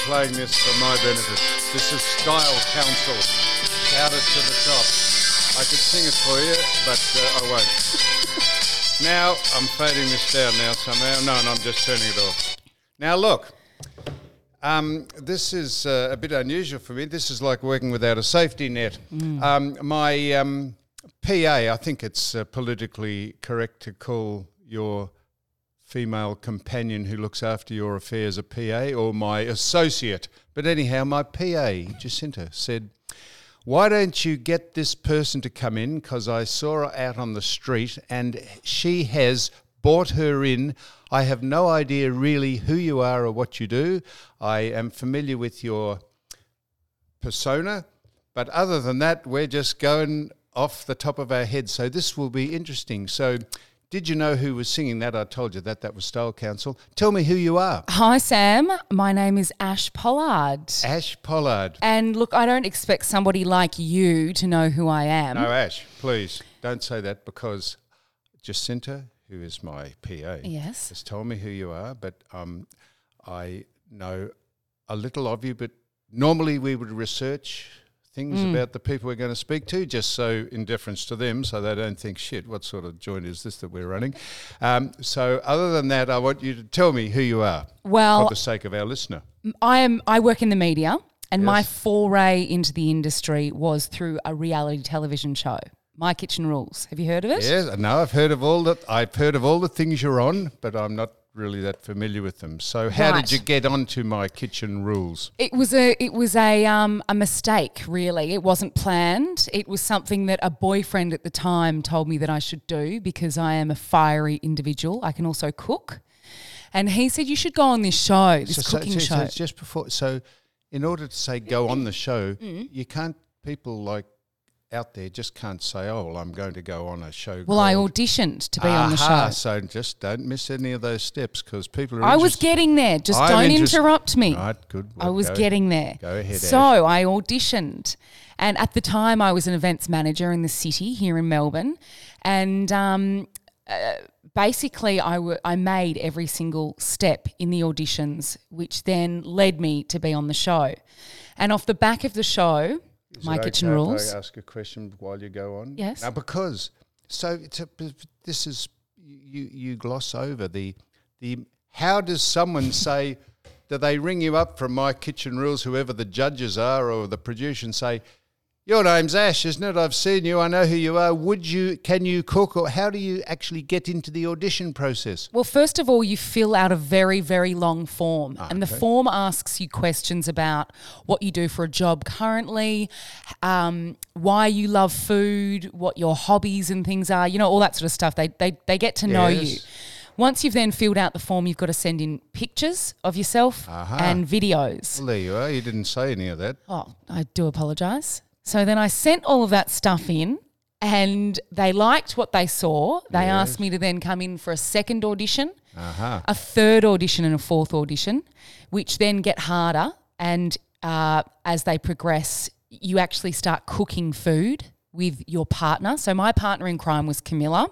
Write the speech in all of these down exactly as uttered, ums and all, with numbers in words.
playing this for my benefit. This is Style Council. Shout it to the top. I could sing it for you, but uh, I won't. Now, I'm fading this down now somehow. No, no, I'm just turning it off. Now, look. Um, this is uh, a bit unusual for me. This is like working without a safety net. Mm. Um, my um, P A, I think it's uh, politically correct to call your female companion who looks after your affairs a P A, or my associate. But anyhow, my P A, Jacinta, said, why don't you get this person to come in, because I saw her out on the street and she has bought her in. I have no idea really who you are or what you do. I am familiar with your persona, but other than that, we're just going off the top of our heads. So this will be interesting. So did you know who was singing that? I told you that. That was Style Council. Tell me who you are. Hi, Sam. My name is Ash Pollard. Ash Pollard. And look, I don't expect somebody like you to know who I am. No, Ash, please don't say that, because Jacinta, who is my P A, yes, has told me who you are, but um, I know a little of you, but normally we would research things mm. about the people we're going to speak to, just so in deference to them, so they don't think, shit, what sort of joint is this that we're running? Um, so other than that, I want you to tell me who you are, well, for the sake of our listener. I am. I work in the media, and yes. my foray into the industry was through a reality television show, My Kitchen Rules. Have you heard of it? Yes, no, I've heard of all that. I've heard of all the things you're on, but I'm not really that familiar with them. So, how right. did you get onto My Kitchen Rules? It was a it was a um a mistake, really. It wasn't planned. It was something that a boyfriend at the time told me that I should do, because I am a fiery individual. I can also cook, and he said you should go on this show, this so, cooking so, show. So it's just before. So, in order to say go on the show, mm. you can't. People like out there just can't say, oh, well, I'm going to go on a show. Well, I auditioned to be Aha, on the show. So just don't miss any of those steps, because people are I interest- was getting there. Just I'm don't interest- interrupt me. Right, good. Well, I was go, getting there. Go ahead, So Ash. I auditioned. And at the time, I was an events manager in the city here in Melbourne. And um, uh, basically, I, w- I made every single step in the auditions, which then led me to be on the show. And off the back of the show, Is My it Kitchen okay Rules. If I ask a question while you go on? Yes. Now, because so it's a, this is you you gloss over the the how does someone say, do they ring you up from My Kitchen Rules, whoever the judges are or the producer, and say, your name's Ash, isn't it? I've seen you. I know who you are. Would you? Can you cook? Or how do you actually get into the audition process? Well, first of all, you fill out a very, very long form. Ah, and the okay. form asks you questions about what you do for a job currently, um, why you love food, what your hobbies and things are, you know, all that sort of stuff. They they, they get to know Yes. you. Once you've then filled out the form, you've got to send in pictures of yourself Aha. and videos. Well, there you are. You didn't say any of that. Oh, I do apologise. So then I sent all of that stuff in, and they liked what they saw. They Yes. asked me to then come in for a second audition, Aha. a third audition and a fourth audition, which then get harder. And uh, as they progress, you actually start cooking food with your partner. So my partner in crime was Camilla.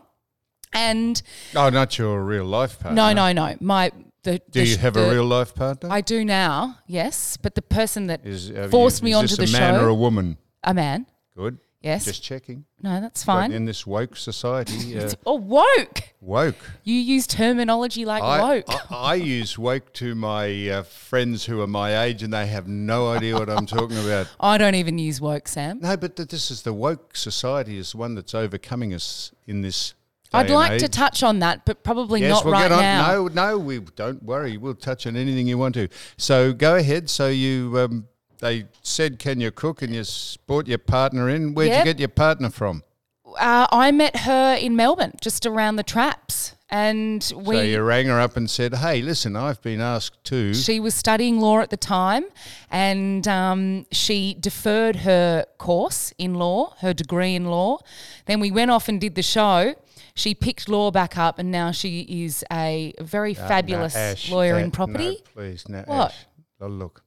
And Oh, not your real life partner. no, no, no. My the, Do the, you have the, a real life partner? I do now, yes. But the person that Is, have forced you, me is onto this the a man show, or a woman? a man, Good. yes. Just checking. No, that's But fine. in this woke society, uh, Oh, woke. woke. You use terminology like I, woke. I, I use woke to my uh, friends who are my age, and they have no idea what I'm talking about. I don't even use woke, Sam. No, but th- this is the woke society is the one that's overcoming us in this day I'd and like to age. touch on that, but probably Yes, not we'll right get on. now. No, no, we don't worry. We'll touch on anything you want to. So go ahead. So you, um, they said, can you cook? And you s- brought your partner in. Where'd Yep. you get your partner from? Uh, I met her in Melbourne, just around the traps, and we. So you rang her up and said, hey, listen, I've been asked to. She was studying law at the time, and um, she deferred her course in law, her degree in law. Then we went off and did the show. She picked law back up, and now she is a very No, fabulous no, Ash, lawyer uh, in property. No, please, no, What? Ash. Oh, look.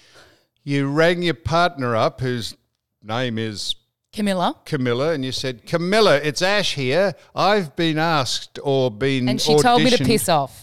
You rang your partner up, whose name is Camilla. Camilla, and you said, Camilla, it's Ash here. I've been asked or been And she told me to auditioned." piss off.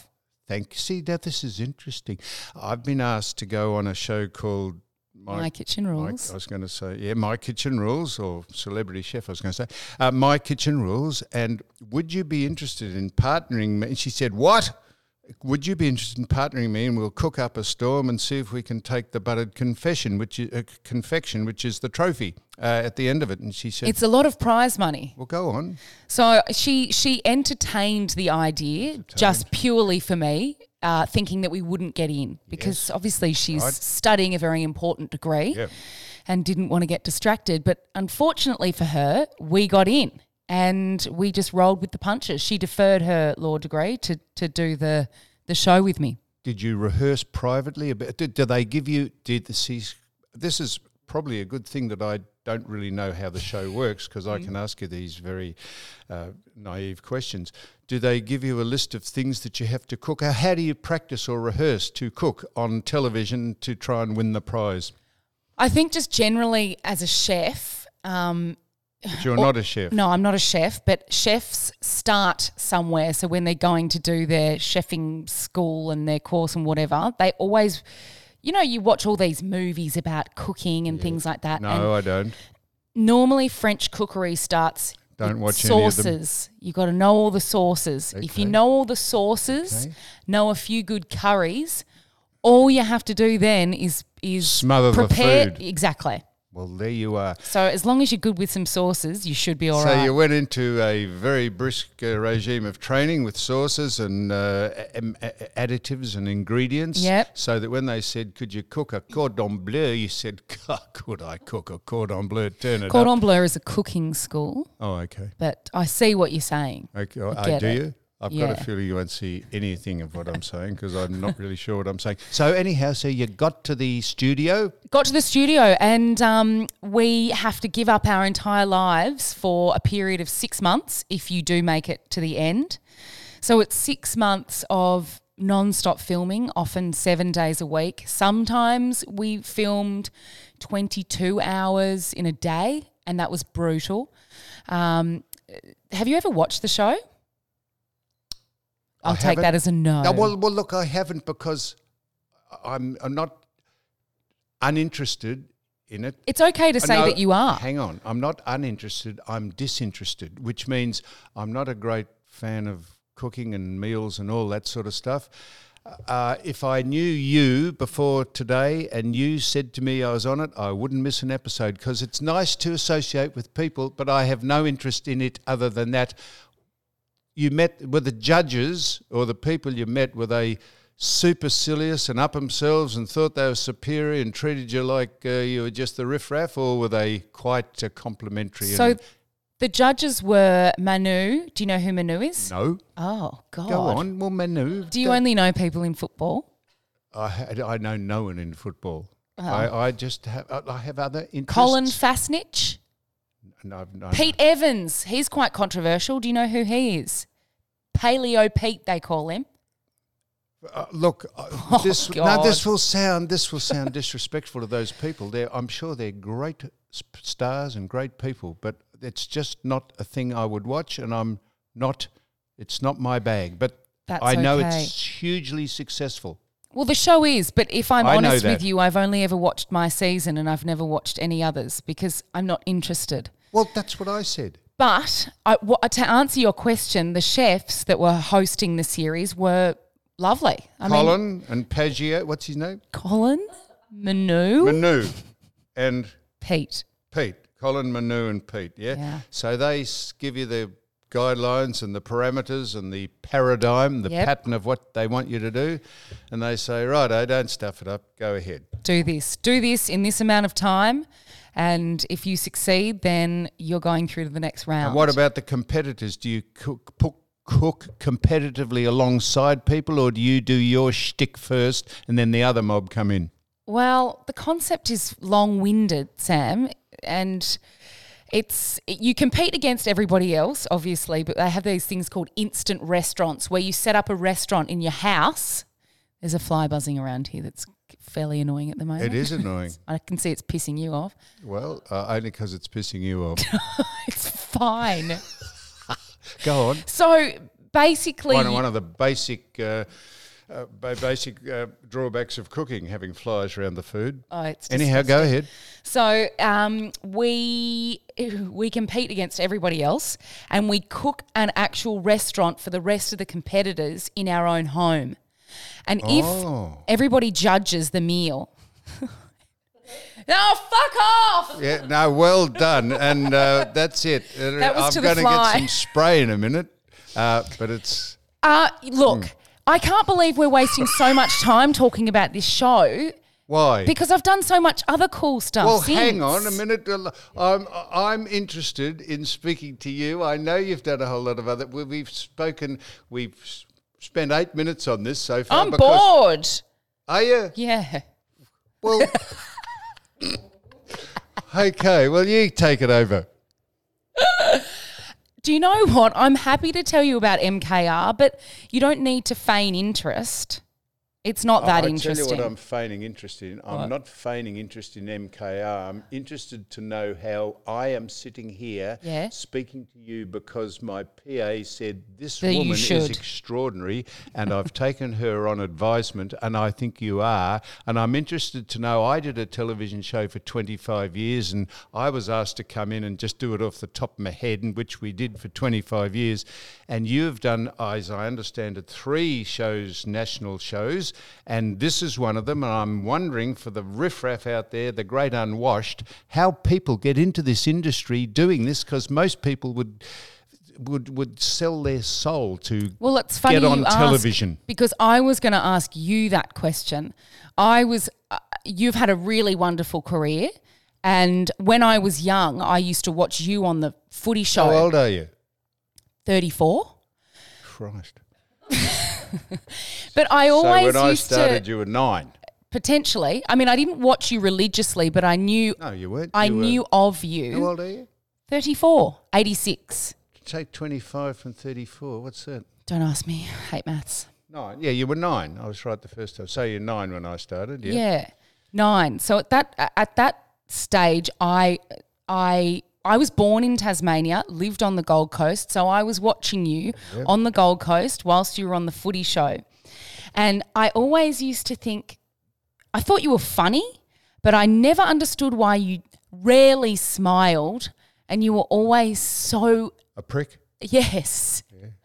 Thank you. See, now this is interesting. I've been asked to go on a show called My, My Kitchen Rules. My, I was going to say, yeah, My Kitchen Rules, or Celebrity Chef, I was going to say. Uh, My Kitchen Rules, and would you be interested in partnering me? And she said, what? Would you be interested in partnering me, and we'll cook up a storm and see if we can take the buttered confession, which is, uh, confection, which is the trophy uh, at the end of it. And she said, it's a lot of prize money. Well, go on. So she she entertained the idea entertained. just purely for me, uh, thinking that we wouldn't get in because yes. obviously she's right. studying a very important degree yep. and didn't want to get distracted. But unfortunately for her, we got in. And we just rolled with the punches. She deferred her law degree to, to do the the show with me. Did you rehearse privately? Did, did they give you, did the, see, this is probably a good thing that I don't really know how the show works because I can ask you these very uh, naive questions. Do they give you a list of things that you have to cook? How do you practice or rehearse to cook on television to try and win the prize? I think just generally as a chef, um, But you're or, not a chef. No, I'm not a chef, but chefs start somewhere. So when they're going to do their chefing school and their course and whatever, they always, you know, you watch all these movies about cooking and yeah. things like that. No, and I don't. Normally French cookery starts don't watch sauces. Any of them. You got to know all the sauces. Okay. If you know all the sauces, okay. know a few good curries, all you have to do then is is smother prepare, the food. Exactly. Well, there you are. So as long as you're good with some sauces, you should be all so right. So you went into a very brisk uh, regime of training with sauces and uh, a- a- additives and ingredients. Yep. So that when they said, could you cook a cordon bleu, you said, could I cook a cordon bleu? Turn it Cordon up. bleu is a cooking school. Oh, okay. But I see what you're saying. Okay, I I get do it. you? I've Yeah. got a feeling you won't see anything of what I'm saying because I'm not really sure what I'm saying. So anyhow, so you got to the studio? Got to the studio and um, we have to give up our entire lives for a period of six months if you do make it to the end. So it's six months of non-stop filming, often seven days a week. Sometimes we filmed twenty-two hours in a day and that was brutal. Um, have you ever watched the show? I'll I take haven't. that as a no. no well, well, look, I haven't because I'm, I'm not uninterested in it. It's okay to say No, that you are. Hang on. I'm not uninterested. I'm disinterested, which means I'm not a great fan of cooking and meals and all that sort of stuff. Uh, if I knew you before today and you said to me I was on it, I wouldn't miss an episode because it's nice to associate with people, but I have no interest in it other than that. You met with the judges or the people you met, were they supercilious and up themselves and thought they were superior and treated you like uh, you were just the riffraff, or were they quite uh, complimentary? So and the judges were Manu. Do you know who Manu is? no. Oh, God. Go on. Well, Manu. Do you go- only know people in football? I, ha- I know no one in football. Oh. I, I just have I have other interests. Colin Fasnich? No, no, Pete Evans. He's quite controversial. Do you know who he is? Paleo Pete, they call him. Uh, look, uh, Oh, this God. now this will sound this will sound disrespectful to those people. They're, I'm sure they're great sp- stars and great people, but it's just not a thing I would watch, and I'm not. It's not my bag. But That's I know okay. it's hugely successful. Well, the show is, but if I'm I know honest that. with you, I've only ever watched my season and I've never watched any others because I'm not interested. Well, that's what I said. But I, what, to answer your question, the chefs that were hosting the series were lovely. I mean, Colin and Paggio, what's his name? Colin, Manu, Manu, and Pete. Pete. Colin, Manu, and Pete. Yeah. Yeah. So they s- give you the guidelines and the parameters and the paradigm, the Yep. pattern of what they want you to do, and they say, righto, don't stuff it up, go ahead. Do this. Do this in this amount of time. And if you succeed, then you're going through to the next round. And what about the competitors? Do you cook, cook, cook competitively alongside people, or do you do your shtick first and then the other mob come in? Well, the concept is long-winded, Sam, and it's you compete against everybody else, obviously, but they have these things called instant restaurants where you set up a restaurant in your house. There's a fly buzzing around here that's fairly annoying at the moment. It is annoying. I can see it's pissing you off. Well, uh, only because it's pissing you off. It's fine. Go on. So basically, One, one of the basic uh, uh, by basic uh, drawbacks of cooking, having flies around the food. Oh, it's Anyhow, go disgusting. ahead. So um, we we compete against everybody else, and we cook an actual restaurant for the rest of the competitors in our own home. And Oh. if everybody judges the meal, no, fuck off. Yeah, no, well done, and uh, that's it. That was I'm to the going to fly. get some spray in a minute, uh, but it's Uh, look, I can't believe we're wasting so much time talking about this show why. because I've done so much other cool stuff. Well, since. hang on a minute. I'm I'm interested in speaking to you. I know you've done a whole lot of other. we- We've spoken. We've s- spent eight minutes on this so far. I'm because- bored. Are you? Yeah. Well. Okay. Well, you take it over. Do you know what? I'm happy to tell you about M K R, but you don't need to feign interest. It's not that I interesting. tell you what I'm feigning interest in. I'm What? not feigning interest in M K R. I'm interested to know how I am sitting here Yeah. speaking to you because my P A said this That you woman is should. extraordinary and I've taken her on advisement and I think you are. And I'm interested to know, I did a television show for twenty-five years and I was asked to come in and just do it off the top of my head, and which we did for twenty-five years. And you've done, as I understand it, three shows, national shows, and this is one of them. And I'm wondering, for the riffraff out there, the great unwashed, how people get into this industry doing this, because most people would would would sell their soul to Well, it's funny get on you ask, television. because I was going to ask you that question. I was, uh, you've had a really wonderful career, and when I was young, I used to watch you on the footy show. How old are you? thirty-four. Christ. But I always so when I used started, to you were nine. potentially. I mean, I didn't watch you religiously, but I knew. No, you weren't. I You were- knew of How you. old are you? thirty-four, eighty-six. Take twenty-five from thirty-four. What's that? Don't ask me. Hate maths. Nine. Yeah, you were nine. I was right the first time. So you're nine when I started. Yeah. Yeah, nine. So at that at that stage, I I I was born in Tasmania, lived on the Gold Coast, so I was watching you on the Gold Coast whilst you were on the footy show, and I always used to think, I thought you were funny, but I never understood why you rarely smiled, and you were always so A prick. yes.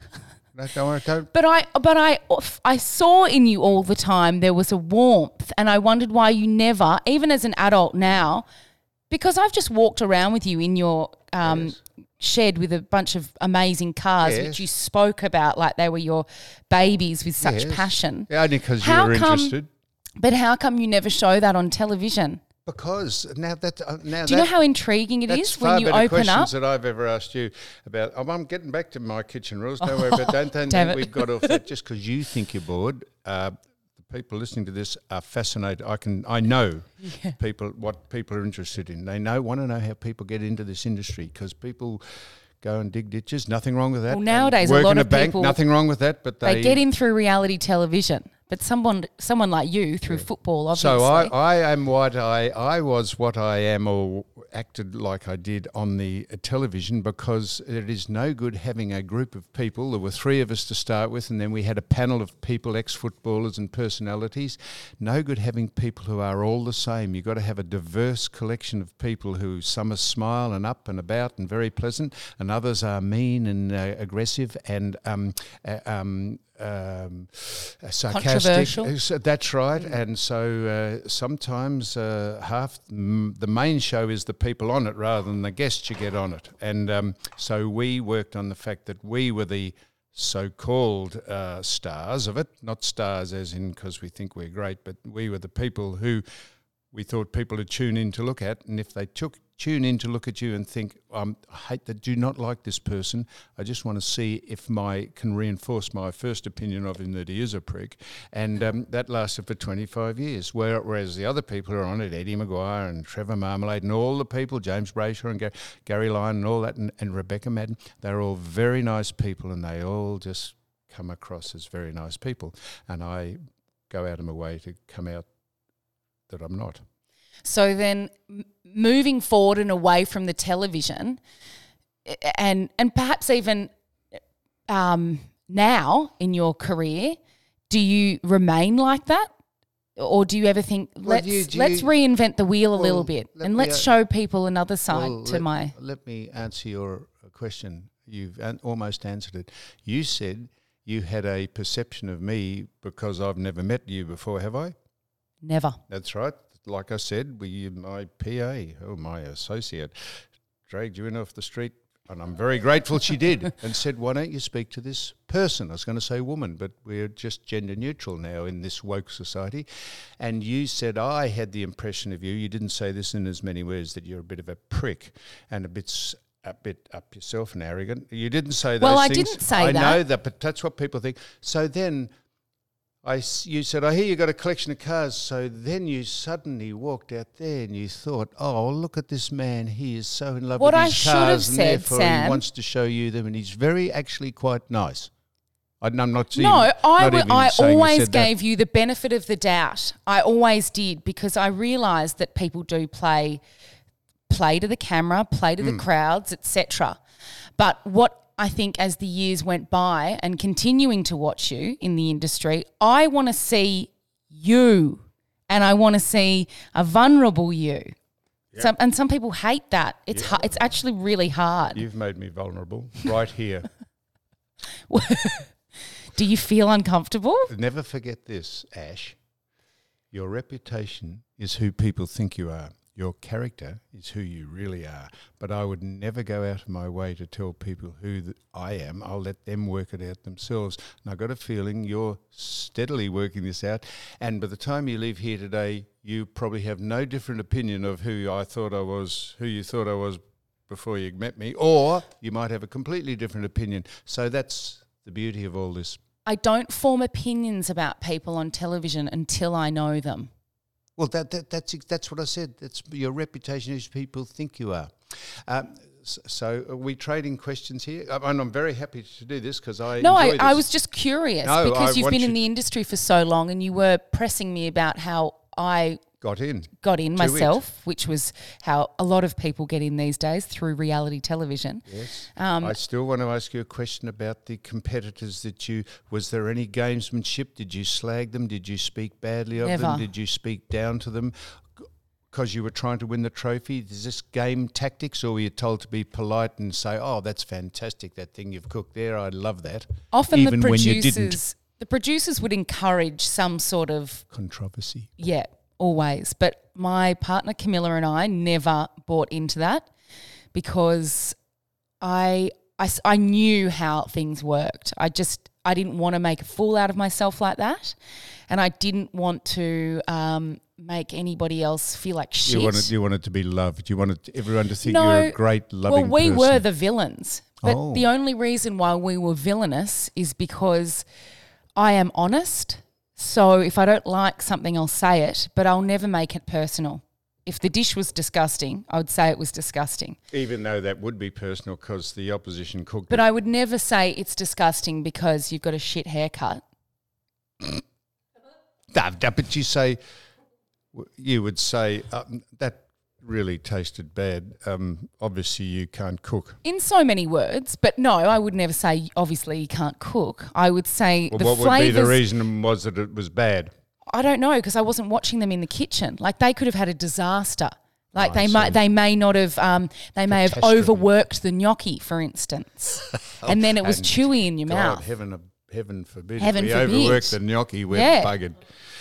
No, don't worry. Don't. But I, but I, I saw in you all the time there was a warmth, and I wondered why you never, even as an adult now, because I've just walked around with you in your um, Yes. shed with a bunch of amazing cars, Yes. which you spoke about like they were your babies with such Yes. passion. Yeah, only because you How were come- interested. But how come you never show that on television? Because now that uh, now Do you know that, how intriguing it that's is far when you better open questions up? that I've ever asked you about. I'm, I'm getting back to my kitchen rules. Don't worry about that. Don't damn think it. we've got off that just because you think you're bored. Uh, the people listening to this are fascinated. I can I know people what people are interested in. They know want to know how people get into this industry because people go and dig ditches. Nothing wrong with that. Well, nowadays a work lot in a of bank. people- Nothing wrong with that. But they, They get in through reality television, but someone, someone like you through football, obviously. So I, I am what I I was what I am or acted like I did on the uh, television because it is no good having a group of people. There were three of us to start with, and then we had a panel of people, ex-footballers and personalities. No good having people who are all the same. You've got to have a diverse collection of people who some are smile and up and about and very pleasant, and others are mean and uh, aggressive and um, uh, um, um, sarcastic. Controversial. So that's right. And so uh, sometimes uh, half mm, the main show is the people on it rather than the guests you get on it. And um, so we worked on the fact that we were the so-called uh, stars of it, not stars as in because we think we're great, but we were the people who we thought people would tune in to look at. And if they took tune in to look at you and think, um, I hate that, do not like this person, I just want to see if my can reinforce my first opinion of him that he is a prick. And um, that lasted for twenty-five years, Where, whereas the other people who are on it, Eddie Maguire and Trevor Marmalade and all the people, James Brayshaw and Gary, Gary Lyon and all that, and, and Rebecca Madden, they're all very nice people and they all just come across as very nice people. And I go out of my way to come out that I'm not. So then m- moving forward and away from the television and and perhaps even um, now in your career, do you remain like that? Or do you ever think, Well, let's do you- do let's you- reinvent the wheel a Well, little bit let and me, let's uh, show people another side Well, to let, my... Let me answer your question. You've an- almost answered it. You said you had a perception of me because I've never met you before, have I? Never. That's right. Like I said, we, my P A, oh, my associate, dragged you in off the street, and I'm very grateful she did, and said, why don't you speak to this person? I was going to say woman, but we're just gender neutral now in this woke society. And you said, I had the impression of you, you didn't say this in as many words, that you're a bit of a prick and a bit... s- a bit up yourself and arrogant. You didn't say those Well, I things. didn't say I that. know that, but that's what people think. So then I, s- you said, I hear you got a collection of cars. So then you suddenly walked out there and you thought, oh, look at this man. He is so in love What with I his should have cars and said, therefore Sam- he wants to show you them and he's very actually quite nice. I, I'm not even, No, I, not w- even I saying you always said that. gave you the benefit of the doubt. I always did because I realised that people do play play to the camera, play to the crowds, et cetera. But what I think as the years went by and continuing to watch you in the industry, I want to see you and I want to see a vulnerable you. Some, and some people hate that. It's hu- it's actually really hard. You've made me vulnerable right here. Do you feel uncomfortable? Never forget this, Ash. Your reputation is who people think you are. Your character is who you really are. But I would never go out of my way to tell people who th- I am. I'll let them work it out themselves. And I've got a feeling you're steadily working this out. And by the time you leave here today, you probably have no different opinion of who I thought I was, who you thought I was before you met me. Or you might have a completely different opinion. So that's the beauty of all this. I don't form opinions about people on television until I know them. Well, that, that that's that's what I said. That's your reputation is people think you are. Um, s- so are we trading questions here? I- And I'm very happy to do this because I No, enjoy I, this. I was just curious No, because I you've want been in you- the industry for so long and you were pressing me about how I got in. got in To it. myself, which was how a lot of people get in these days through reality television. Yes. Um, I still want to ask you a question about the competitors that you. Was there any gamesmanship? Did you slag them? Did you speak badly of them? Never. Did you speak down to them? Because you were trying to win the trophy? Is this game tactics, or were you told to be polite and say, "Oh, that's fantastic! That thing you've cooked there, I love that." Often even the when you didn't. producers, the producers would encourage some sort of Controversy. yeah, always. But my partner Camilla and I never bought into that because I, I, s- I knew how things worked. I just I didn't want to make a fool out of myself like that, and I didn't want to um, make anybody else feel like shit. You wanted, you wanted to be loved. You wanted everyone to think No, you're a great, loving Well, we person. were the villains, but Oh. the only reason why we were villainous is because I am honest. So if I don't like something, I'll say it, but I'll never make it personal. If the dish was disgusting, I would say it was disgusting. Even though that would be personal because the opposition cooked But it. I would never say it's disgusting because you've got a shit haircut. Nah, nah, but you say, you would say, um, that really tasted bad. Um, obviously, you can't cook. In so many words, but no, I would never say, obviously, you can't cook. I would say Well, the what would flavours. be the reason was that it was bad? I don't know because I wasn't watching them in the kitchen. Like they could have had a disaster. Like I they see. might, they may not have, um, they may have Catastrophe. overworked the gnocchi, for instance, and then it was And chewy in your God, mouth. heaven, heaven forbid. Heaven if we forbid. overwork the gnocchi, we're Yeah. buggered.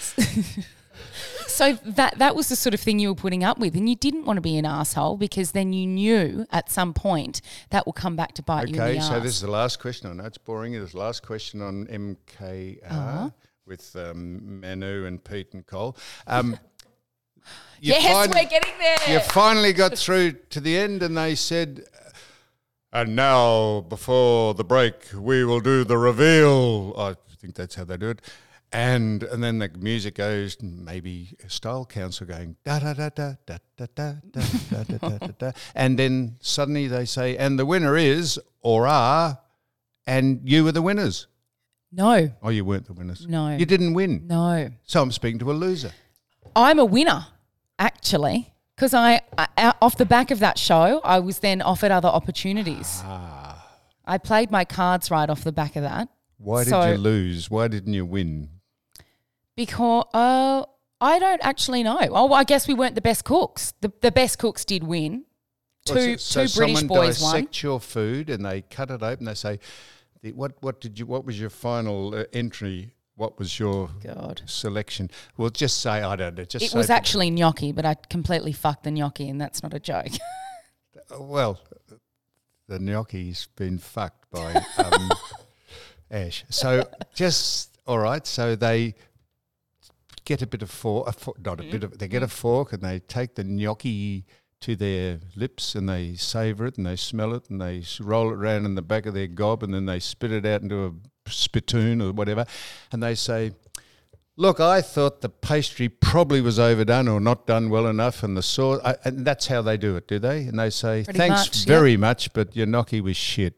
So that that was the sort of thing you were putting up with, and you didn't want to be an asshole because then you knew at some point that will come back to bite you in Okay, the so arse. this is the last question. I know it's boring. This is the last question on M K R Uh-huh. with um, Manu and Pete and Cole. Um, you yes, fin- we're getting there. You finally got through to the end and they said, and now before the break, we will do the reveal. I think that's how they do it. And and then the music goes, maybe style council going da da da da da da da da da da da da da, and then suddenly they say, and the winner is or are, and you were the winners. No, Oh, you weren't the winners. No. You didn't win. no. So I'm speaking to a loser. I'm a winner, actually, because I, I off the back of that show, I was then offered other opportunities. Ah. I played my cards right off the back of that. Why did So- you lose? Why didn't you win? Because uh, I don't actually know. Oh, well, I guess we weren't the best cooks. The the best cooks did win. Two Well, so, two so British someone boys won. dissect your food and they cut it open. They say, the, "What what did you? What was your final uh, entry? What was your God. selection?" Well, just say I don't know. Just It say was actually gnocchi, but I completely fucked the gnocchi, and that's not a joke. well, the gnocchi's been fucked by um, Ash. So just all right. So they get a bit of fork, a fork not a mm. bit of. They get a fork and they take the gnocchi to their lips and they savour it and they smell it and they roll it around in the back of their gob and then they spit it out into a spittoon or whatever, and they say, "Look, I thought the pastry probably was overdone or not done well enough, and the sauce." I, and that's how they do it, do they? And they say, Pretty "Thanks much, very yeah. much, but your gnocchi was shit."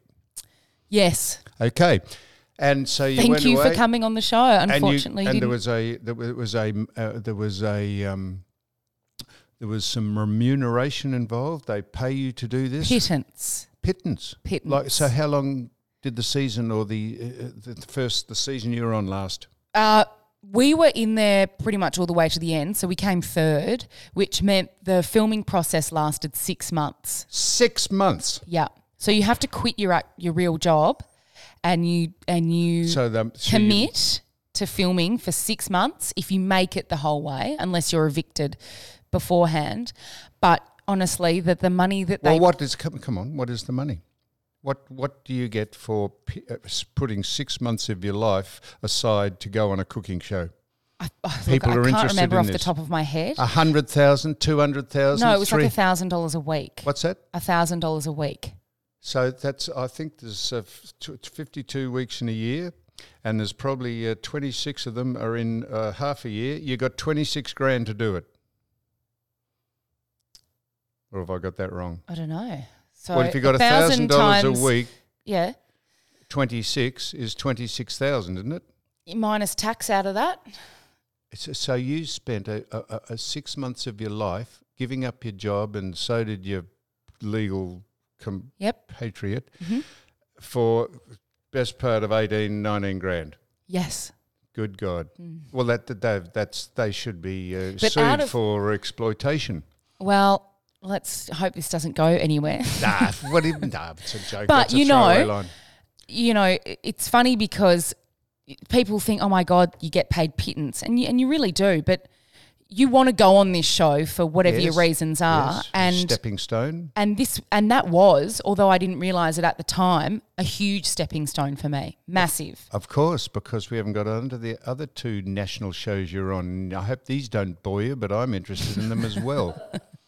Yes. Okay, and so you Thank went you away, for coming on the show. Unfortunately, and, you, and didn't. there was a there was a uh, there was a um, there was some remuneration involved. They pay you to do this. Pittance. Pittance. Pittance. Like, so how long did the season or the, uh, the first the season you were on last? Uh, we were in there pretty much all the way to the end, so we came third, which meant the filming process lasted six months. Six months. Yeah, so you have to quit your act- your real job, and you and you So the so commit you, to filming for six months if you make it the whole way, unless you're evicted beforehand. But honestly, that the money that well, they what is come, come on? What is the money? What what do you get for p- uh, putting six months of your life aside to go on a cooking show? I, oh, People look, are I can't interested remember in off this. the top of my head. A hundred thousand, two hundred thousand. No, it was three. like a thousand dollars a week. What's that? A thousand dollars a week. So that's I think there's uh, fifty-two weeks in a year, and there's probably uh, twenty-six of them are in uh, half a year. You got twenty-six grand to do it. Or have I got that wrong? I don't know. So well, if you got a thousand dollars a week, yeah, twenty-six is twenty-six thousand, isn't it? Minus tax out of that. It's, so you spent a, a, a six months of your life giving up your job, and so did your legal compatriot yep. mm-hmm. for best part of eighteen, nineteen grand. Yes. Good God. Mm. Well, that, that that's they should be uh, But sued of, for exploitation. Well. Let's hope this doesn't go anywhere. Nah, what even? Nah, it's a joke. But That's a you know, line. you know, it's funny because people think, "Oh my God, you get paid pittance," and you, and you really do. But you want to go on this show for whatever yes, your reasons are, yes, and stepping stone. And this and that was, although I didn't realise it at the time, a huge stepping stone for me, massive. Of course, because we haven't got onto the other two national shows you're on. I hope these don't bore you, but I'm interested in them as well.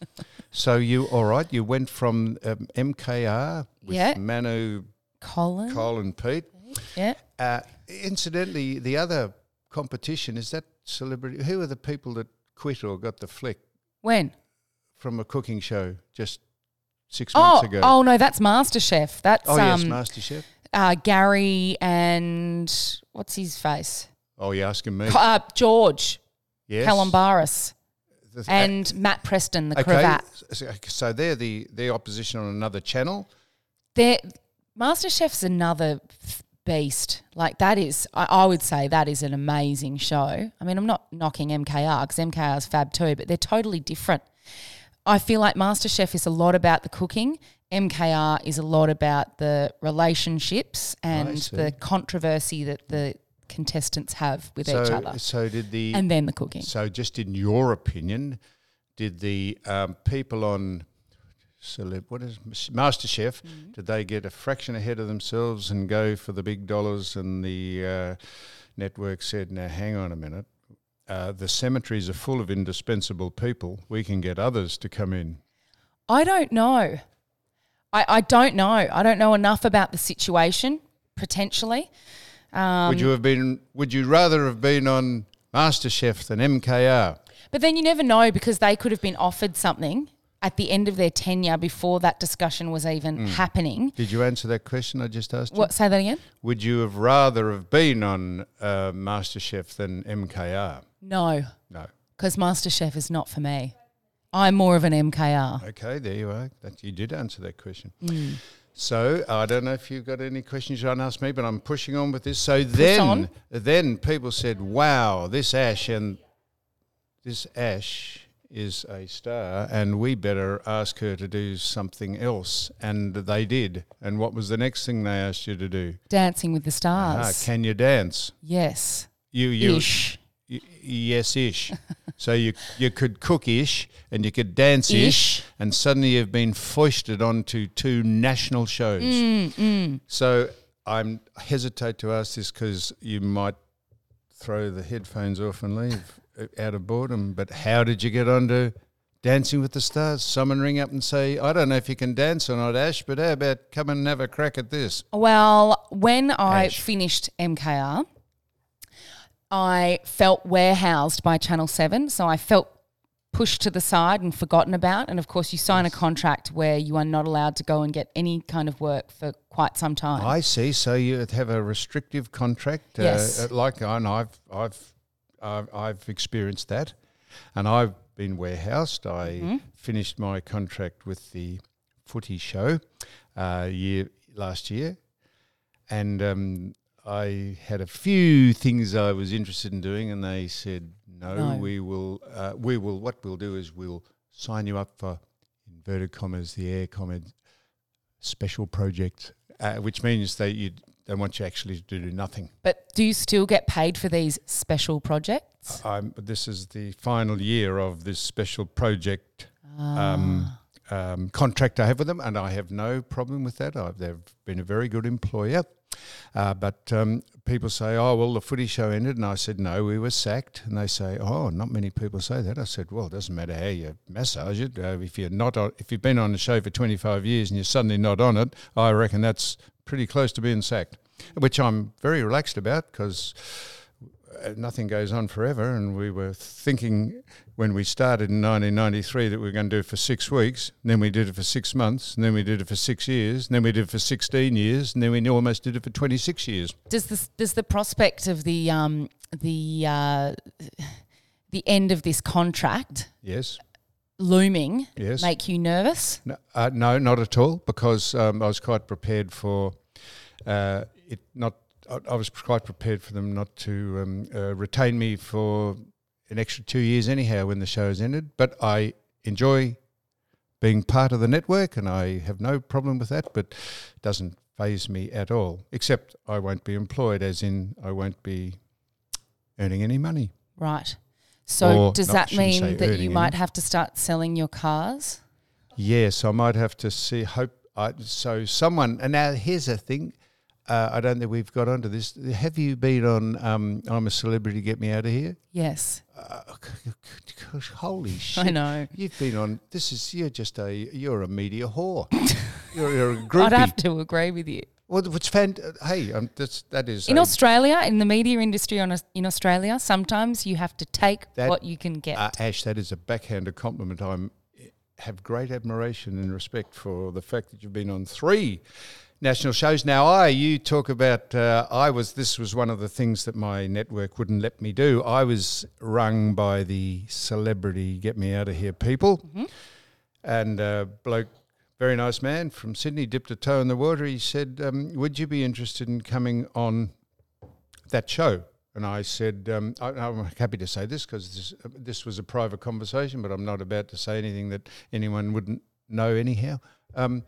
So you, all right, you went from um, M K R with yeah. Manu, Colin, Cole and Pete. Yeah. Uh, incidentally, the other competition, is that celebrity? Who are the people that quit or got the flick? When? From a cooking show just six oh, months ago. Oh, no, that's MasterChef. That's Oh, yes, um, MasterChef. Uh, Gary and what's his face? Oh, you're asking me. Uh, George. Yes. Calambaris. The, and uh, Matt Preston, the okay, cravat. So they're the they're opposition on another channel. They're, MasterChef's another beast. Like that is, I, I would say that is an amazing show. I mean, I'm not knocking M K R because M K R is fab too, but they're totally different. I feel like MasterChef is a lot about the cooking. M K R is a lot about the relationships and the controversy that the contestants have with so, each other. So did the and then the cooking. So just in your opinion, did the um, people on Celeb, what is MasterChef, mm-hmm. did they get a fraction ahead of themselves and go for the big dollars? And the uh, network said, "Now hang on a minute, uh, the cemeteries are full of indispensable people. We can get others to come in." I don't know. I, I don't know. I don't know enough about the situation. Potentially. Um, would you have been? Would you rather have been on MasterChef than M K R? But then you never know because they could have been offered something at the end of their tenure before that discussion was even mm. happening. Did you answer that question I just asked you? What? Say that again? Would you have rather have been on uh, MasterChef than M K R? No. No. Because MasterChef is not for me. I'm more of an M K R. Okay, there you are. That, you did answer that question. Mm. So I don't know if you've got any questions you want to ask me, but I'm pushing on with this. So then, on. then people said, "Wow, this Ash and this Ash is a star, and we better ask her to do something else." And they did. And what was the next thing they asked you to do? Dancing with the Stars. Ah, can you dance? Yes. You, you, Ish. y- yes, ish. So you you could cook ish, and you could dance ish, Ish. and suddenly you've been foisted onto two national shows. Mm, mm. So I'm hesitate to ask this because you might throw the headphones off and leave out of boredom. But how did you get onto Dancing with the Stars? Someone ring up and say, "I don't know if you can dance or not, Ash, but how about come and have a crack at this?" Well, when I Ash. finished M K R, I felt warehoused by Channel seven. So I felt pushed to the side and forgotten about. And, of course, you sign a contract where you are not allowed to go and get any kind of work for quite some time. I see. So you have a restrictive contract, Yes. uh, like and I've I've I've, I've experienced that, and I've been warehoused. I Mm-hmm. finished my contract with the Footy Show uh, year last year, and um, I had a few things I was interested in doing, and they said no. No. We will. Uh, we will. What we'll do is we'll sign you up for inverted commas the air commas special project, uh, which means that you they want you actually to do nothing. But do you still get paid for these special projects? I'm, this is the final year of this special project um, um, contract I have with them, and I have no problem with that. I've, they've been a very good employer. Uh, but um, people say, "Oh, well, the Footy Show ended," and I said, "No, we were sacked." And they say, "Oh, not many people say that." I said, "Well, it doesn't matter how you massage it. Uh, if you're not on, if you've been on the show for twenty-five years and you're suddenly not on it, I reckon that's pretty close to being sacked," which I'm very relaxed about because nothing goes on forever. And we were thinking when we started in nineteen ninety-three that we were going to do it for six weeks, and then we did it for six months, and then we did it for six years, and then we did it for sixteen years, and then we almost did it for twenty-six years. Does this does the prospect of the um the uh, the end of this contract Yes. looming Yes. make you nervous? No, uh, no, not at all, because um, I was quite prepared for uh, it not I, I was quite prepared for them not to um, uh, retain me for an extra two years anyhow when the show's ended. But I enjoy being part of the network, and I have no problem with that, but it doesn't faze me at all, except I won't be employed, as in I won't be earning any money. Right. So Or does not, that shouldn't say mean that you earning might any. have to start selling your cars? Yes, I might have to see, hope, I, so someone, and now here's a thing, uh, I don't think we've got onto this. Have you been on um, I'm a Celebrity, Get Me Out of Here? Yes. Uh, gosh, holy shit. I know. You've been on, this is, you're just a, you're a media whore. you're, you're a groupie. I'd have to agree with you. Well, what's fan, hey, um, that's, that is. In a, Australia, in the media industry on, in Australia, sometimes you have to take That- what you can get. Uh, Ash, that is a backhanded compliment. I have great admiration and respect for the fact that you've been on three national shows. Now, I, you talk about, uh, I was, this was one of the things that my network wouldn't let me do. I was rung by the Celebrity Get Me Out of Here people, Mm-hmm. and a bloke, very nice man from Sydney, dipped a toe in the water. He said, um, would you be interested in coming on that show? And I said, um, I, I'm happy to say this because this, this was a private conversation, but I'm not about to say anything that anyone wouldn't know anyhow. Um,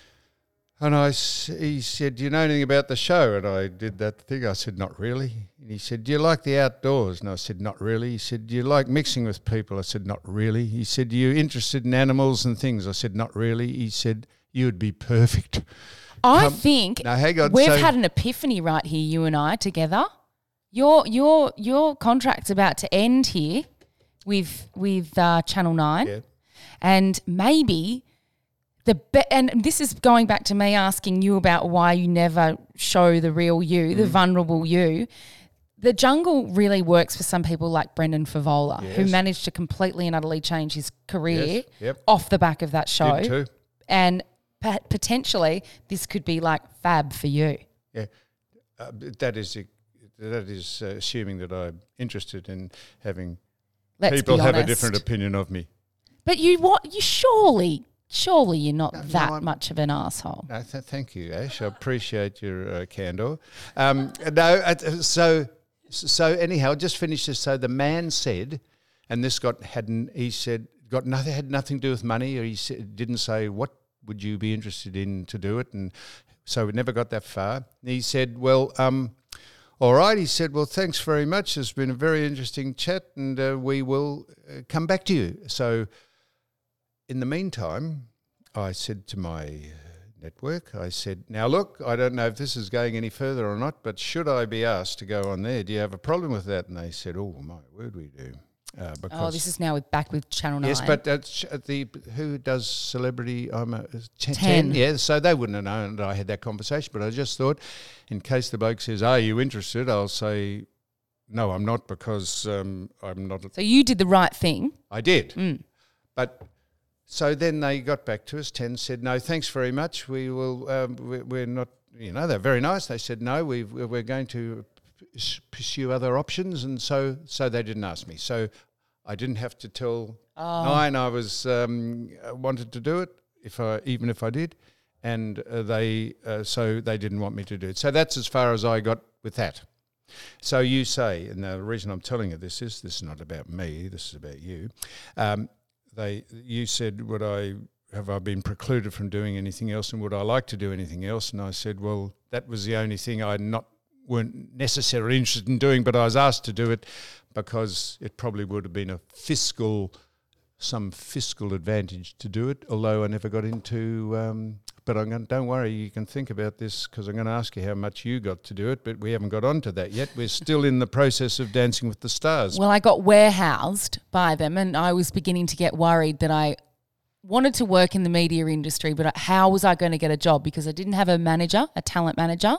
and I, s- he said, do you know anything about the show? And I did that thing. I said, not really. And he said, do you like the outdoors? And I said, not really. He said, do you like mixing with people? I said, not really. He said, are you interested in animals and things? I said, not really. He said, you would be perfect. I Come- think Now, hang on. we've so- had an epiphany right here, you and I together. Your your your contract's about to end here with with uh, Channel Nine, Yeah. and maybe the be- and this is going back to me asking you about why you never show the real you, Mm. the vulnerable you. The jungle really works for some people like Brendan Favola, who Yes. managed to completely and utterly change his career Yes, yep. off the back of that show. Did too. And pa- potentially this could be like fab for you. Yeah, uh, that is that is uh, assuming that I'm interested in having Let's people be have honest. a different opinion of me. But you what you surely surely you're not No, no, that I'm- much of an asshole. No, th- thank you, Ash. I appreciate your uh, candour. Um, no, uh, so so anyhow, just finish this. So the man said, and this got hadn't he said got nothing had nothing to do with money, or he said, didn't say what would you be interested in to do it, and so we never got that far. And he said, well, um, all right. He said, well, thanks very much. It's been a very interesting chat, and uh, we will uh, come back to you. So in the meantime, I said to my uh, network, I said, now look, I don't know if this is going any further or not, but should I be asked to go on there, do you have a problem with that? And they said, oh, my word, we do. Uh, because Oh, this is now with back with Channel nine. yes, but that's at the who does celebrity? I'm a ten, Ten. ten. Yeah, so they wouldn't have known that I had that conversation. But I just thought, in case the bloke says, "Are you interested?" I'll say, "No, I'm not," because um, I'm not. So you did the right thing. I did, Mm. but so then they got back to us. Ten said, "No, thanks very much. We will. Um, we, we're not. You know, they're very nice." They said, "No, we've, we're going to pursue other options," and so so they didn't ask me. So I didn't have to tell Oh. Nine I was um, wanted to do it if I even if I did, and uh, they uh, so they didn't want me to do it. So that's as far as I got with that. So you say, and the reason I'm telling you this is this is not about me. This is about you. Um, they you said, would I have I been precluded from doing anything else, and would I like to do anything else? And I said, well, that was the only thing I not weren't necessarily interested in doing, but I was asked to do it because it probably would have been a fiscal, some fiscal advantage to do it, although I never got into, um, but I'm going, don't worry, you can think about this because I'm going to ask you how much you got to do it, but we haven't got on to that yet. We're still in the process of Dancing with the Stars. Well, I got warehoused by them, and I was beginning to get worried that I wanted to work in the media industry, but how was I going to get a job? Because I didn't have a manager, a talent manager.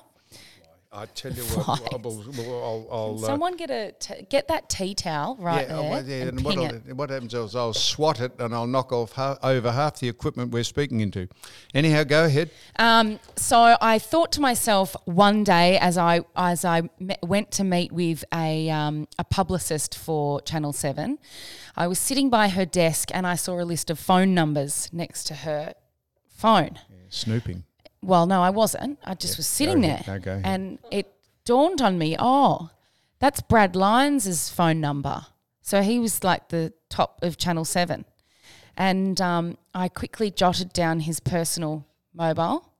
I tell you what, Right. I'll, I'll, I'll uh, Someone get a t- get that tea towel right yeah, there well, yeah, and and what, ping I'll, it. what happens is I'll swat it and I'll knock off ha- over half the equipment we're speaking into. Anyhow, go ahead. Um, so I thought to myself one day as I as I me- went to meet with a um, a publicist for Channel seven, I was sitting by her desk and I saw a list of phone numbers next to her phone. Yeah, snooping. Well, no, I wasn't. I just was sitting go there, ahead. No, go ahead. and it dawned on me, oh, that's Brad Lyons' phone number. So he was like the top of Channel seven. And um, I quickly jotted down his personal mobile.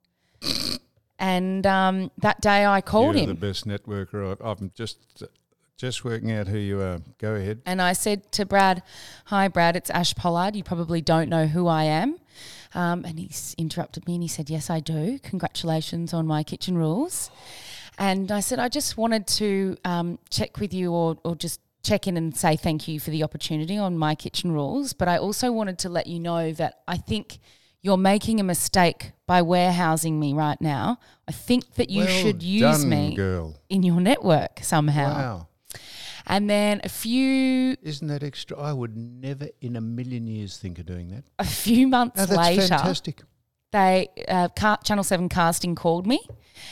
and um, that day I called You're him. the best networker. I've, I'm just just working out who you are. Go ahead. And I said to Brad, hi, Brad, it's Ash Pollard. You probably don't know who I am. Um, and he interrupted me and he said, yes, I do. Congratulations on my kitchen rules. And I said, I just wanted to um, check with you or, or just check in and say thank you for the opportunity on my kitchen rules. But I also wanted to let you know that I think you're making a mistake by warehousing me right now. I think that you Well should use done, me girl. in your network somehow. Wow. And then a few Isn't that extra? I would never in a million years think of doing that. a few months No, that's later, fantastic. they uh, Car- Channel seven casting called me,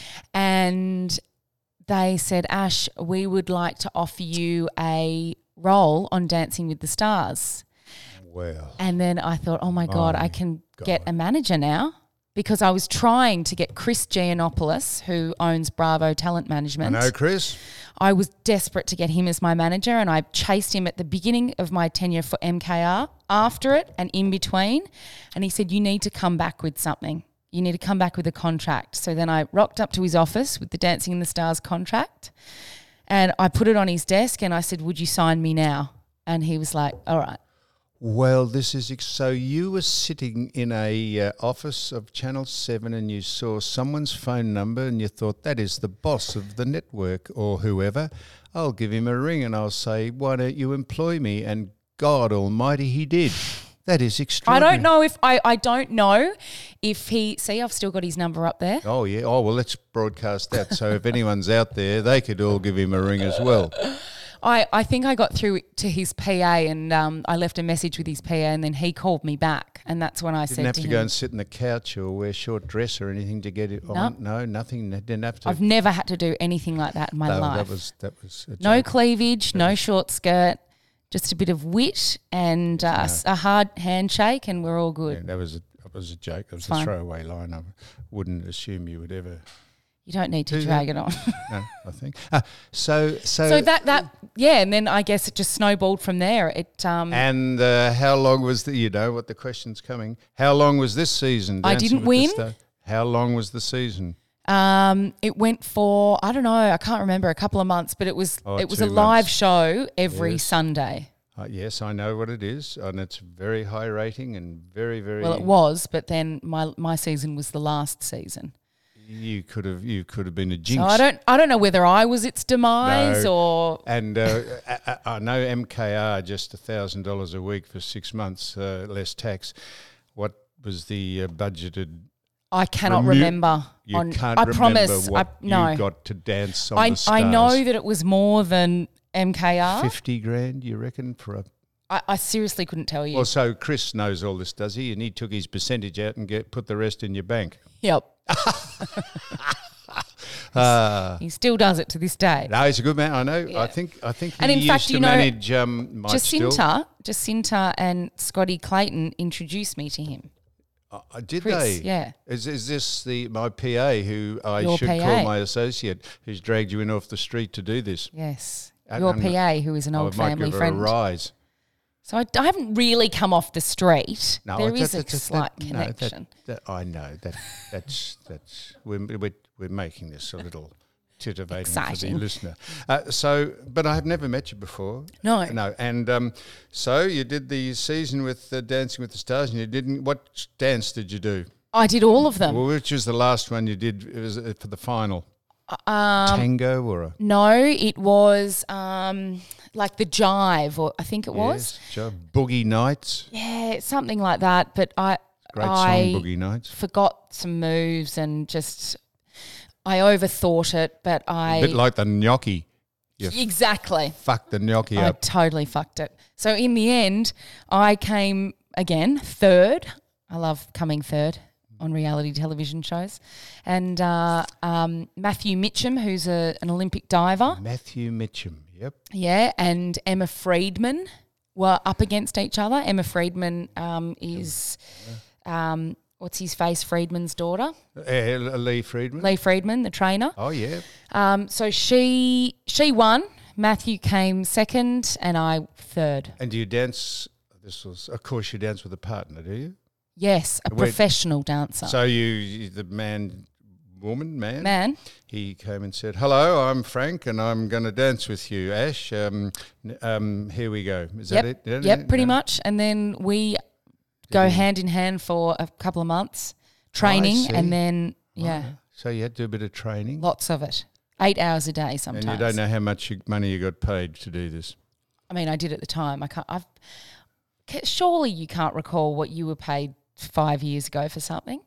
and they said, Ash, we would like to offer you a role on Dancing with the Stars. Wow. And then I thought, oh my God, My I can God. get a manager now, because I was trying to get Chris Giannopoulos, who owns Bravo Talent I Management. know, Chris. I was desperate to get him as my manager, and I chased him at the beginning of my tenure for M K R, after it and in between. And he said, you need to come back with something. You need to come back with a contract. So then I rocked up to his office with the Dancing in the Stars contract, and I put it on his desk and I said, would you sign me now? And he was like, all right. Well, this is ex- so you were sitting in a uh, office of Channel seven and you saw someone's phone number and you thought, that is the boss of the network or whoever. I'll give him a ring and I'll say, why don't you employ me? And God almighty, he did. That is I extraordinary. don't know if I, I don't know if he see I've still got his number up there. Oh, yeah. Oh, well, let's broadcast that. So if anyone's out there, they could all give him a ring as well. I, I think I got through to his P A, and um, I left a message with his P A, and then he called me back, and that's when I Didn't said have to, to him, go and sit in the couch or wear short dress or anything to get it on. No, nothing. Didn't have to. I've never had to do anything like that in my No, life. That was that was a No joke. cleavage, no short skirt, just a bit of wit and uh, s- a hard handshake, and we're all Yeah, good. that was a, was a joke. It was It's a fine. throwaway line. I wouldn't assume you would ever. You don't need to Do drag that. it on. No, I think. Uh, so, so, So that that yeah, and then I guess it just snowballed from there. It um And uh, how long was the? You know what the question's coming. How long was this season? I Dancing didn't with the win. Stars? How long was the season? um it went for I don't know, I can't remember, a couple of months, but it was Oh, it was two a live months. show every Yes. Sunday. Uh, yes, I know what it is, and it's very high rating and very, very. Well, it was, but then my my season was the last season. You could have, you could have been a jinx. So I don't I don't know whether I was its demise No. or And uh, I, I know M K R just a thousand dollars a week for six months, uh, less tax. What was the uh, budgeted? I cannot Remu- remember. You on, can't I remember promise. what I, no, you got to dance on I the stars. I know that it was more than M K R. Fifty grand, you reckon, for a? I, I seriously couldn't tell you. Well, so Chris knows all this, does he? And he took his percentage out and get put the rest in your bank. Yep. Uh, He still does it to this day. no, he's a good man. I know. Yeah. I think. I think he And in used fact, to you know, manage um, Mike Still. Jacinta, Jacinta and Scotty Clayton introduced me to him. Uh, did Chris, they? yeah. Is is this the my P A who I Your should P A. call my associate who's dragged you in off the street to do this? Yes. And- Your and P A, who is an I old might family give her friend. a rise. So I, I haven't really come off the street. No, there that- is that- a that- slight that- no, that- connection. that- I know that that's that's we're we're, we're making this a little titivating for Exciting. the listener. Uh, so, but I have never met you before. No. no, and um, so you did the season with uh, Dancing with the Stars, and you didn't. What dance did you do? I did all of them. Well, which was the last one you did? It was uh, for the final. Um, Tango or a no, it was um, like the jive, or I think it was. yes, sure. Boogie Nights. Yeah, something like that. But I, Great I song, Boogie Nights. forgot some moves and just I overthought it. But I A bit like the gnocchi. You exactly. fucked the gnocchi I up. totally fucked it. So in the end, I came again third. I love coming third on reality television shows. And uh, um, Matthew Mitchum, who's a, an Olympic diver, Matthew Mitchum. Yep. yeah, and Emma Friedman were up against each other. Emma Friedman um, is, um, what's his face, Friedman's daughter, Uh, Lee Friedman. Lee Friedman, the trainer. Oh yeah. Um, so she she won. Matthew came second and I third. And do you dance? This was, of course, you dance with a partner, do you? Yes, a Wait, professional dancer. So you, you, the man, woman, man, Man, he came and said, "Hello, I'm Frank, and I'm going to dance with you, Ash. Um, n- um, here we go. Is yep, that it? Yeah, yep, yeah, pretty no? much. And then we go you- hand in hand for a couple of months, training, see. and then yeah, Oh, so you had to do a bit of training, lots of it, eight hours a day sometimes. and you don't know how much you, money you got paid to do this. I mean, I did at the time. I can't. I've ca- surely you can't recall what you were paid five years ago for something.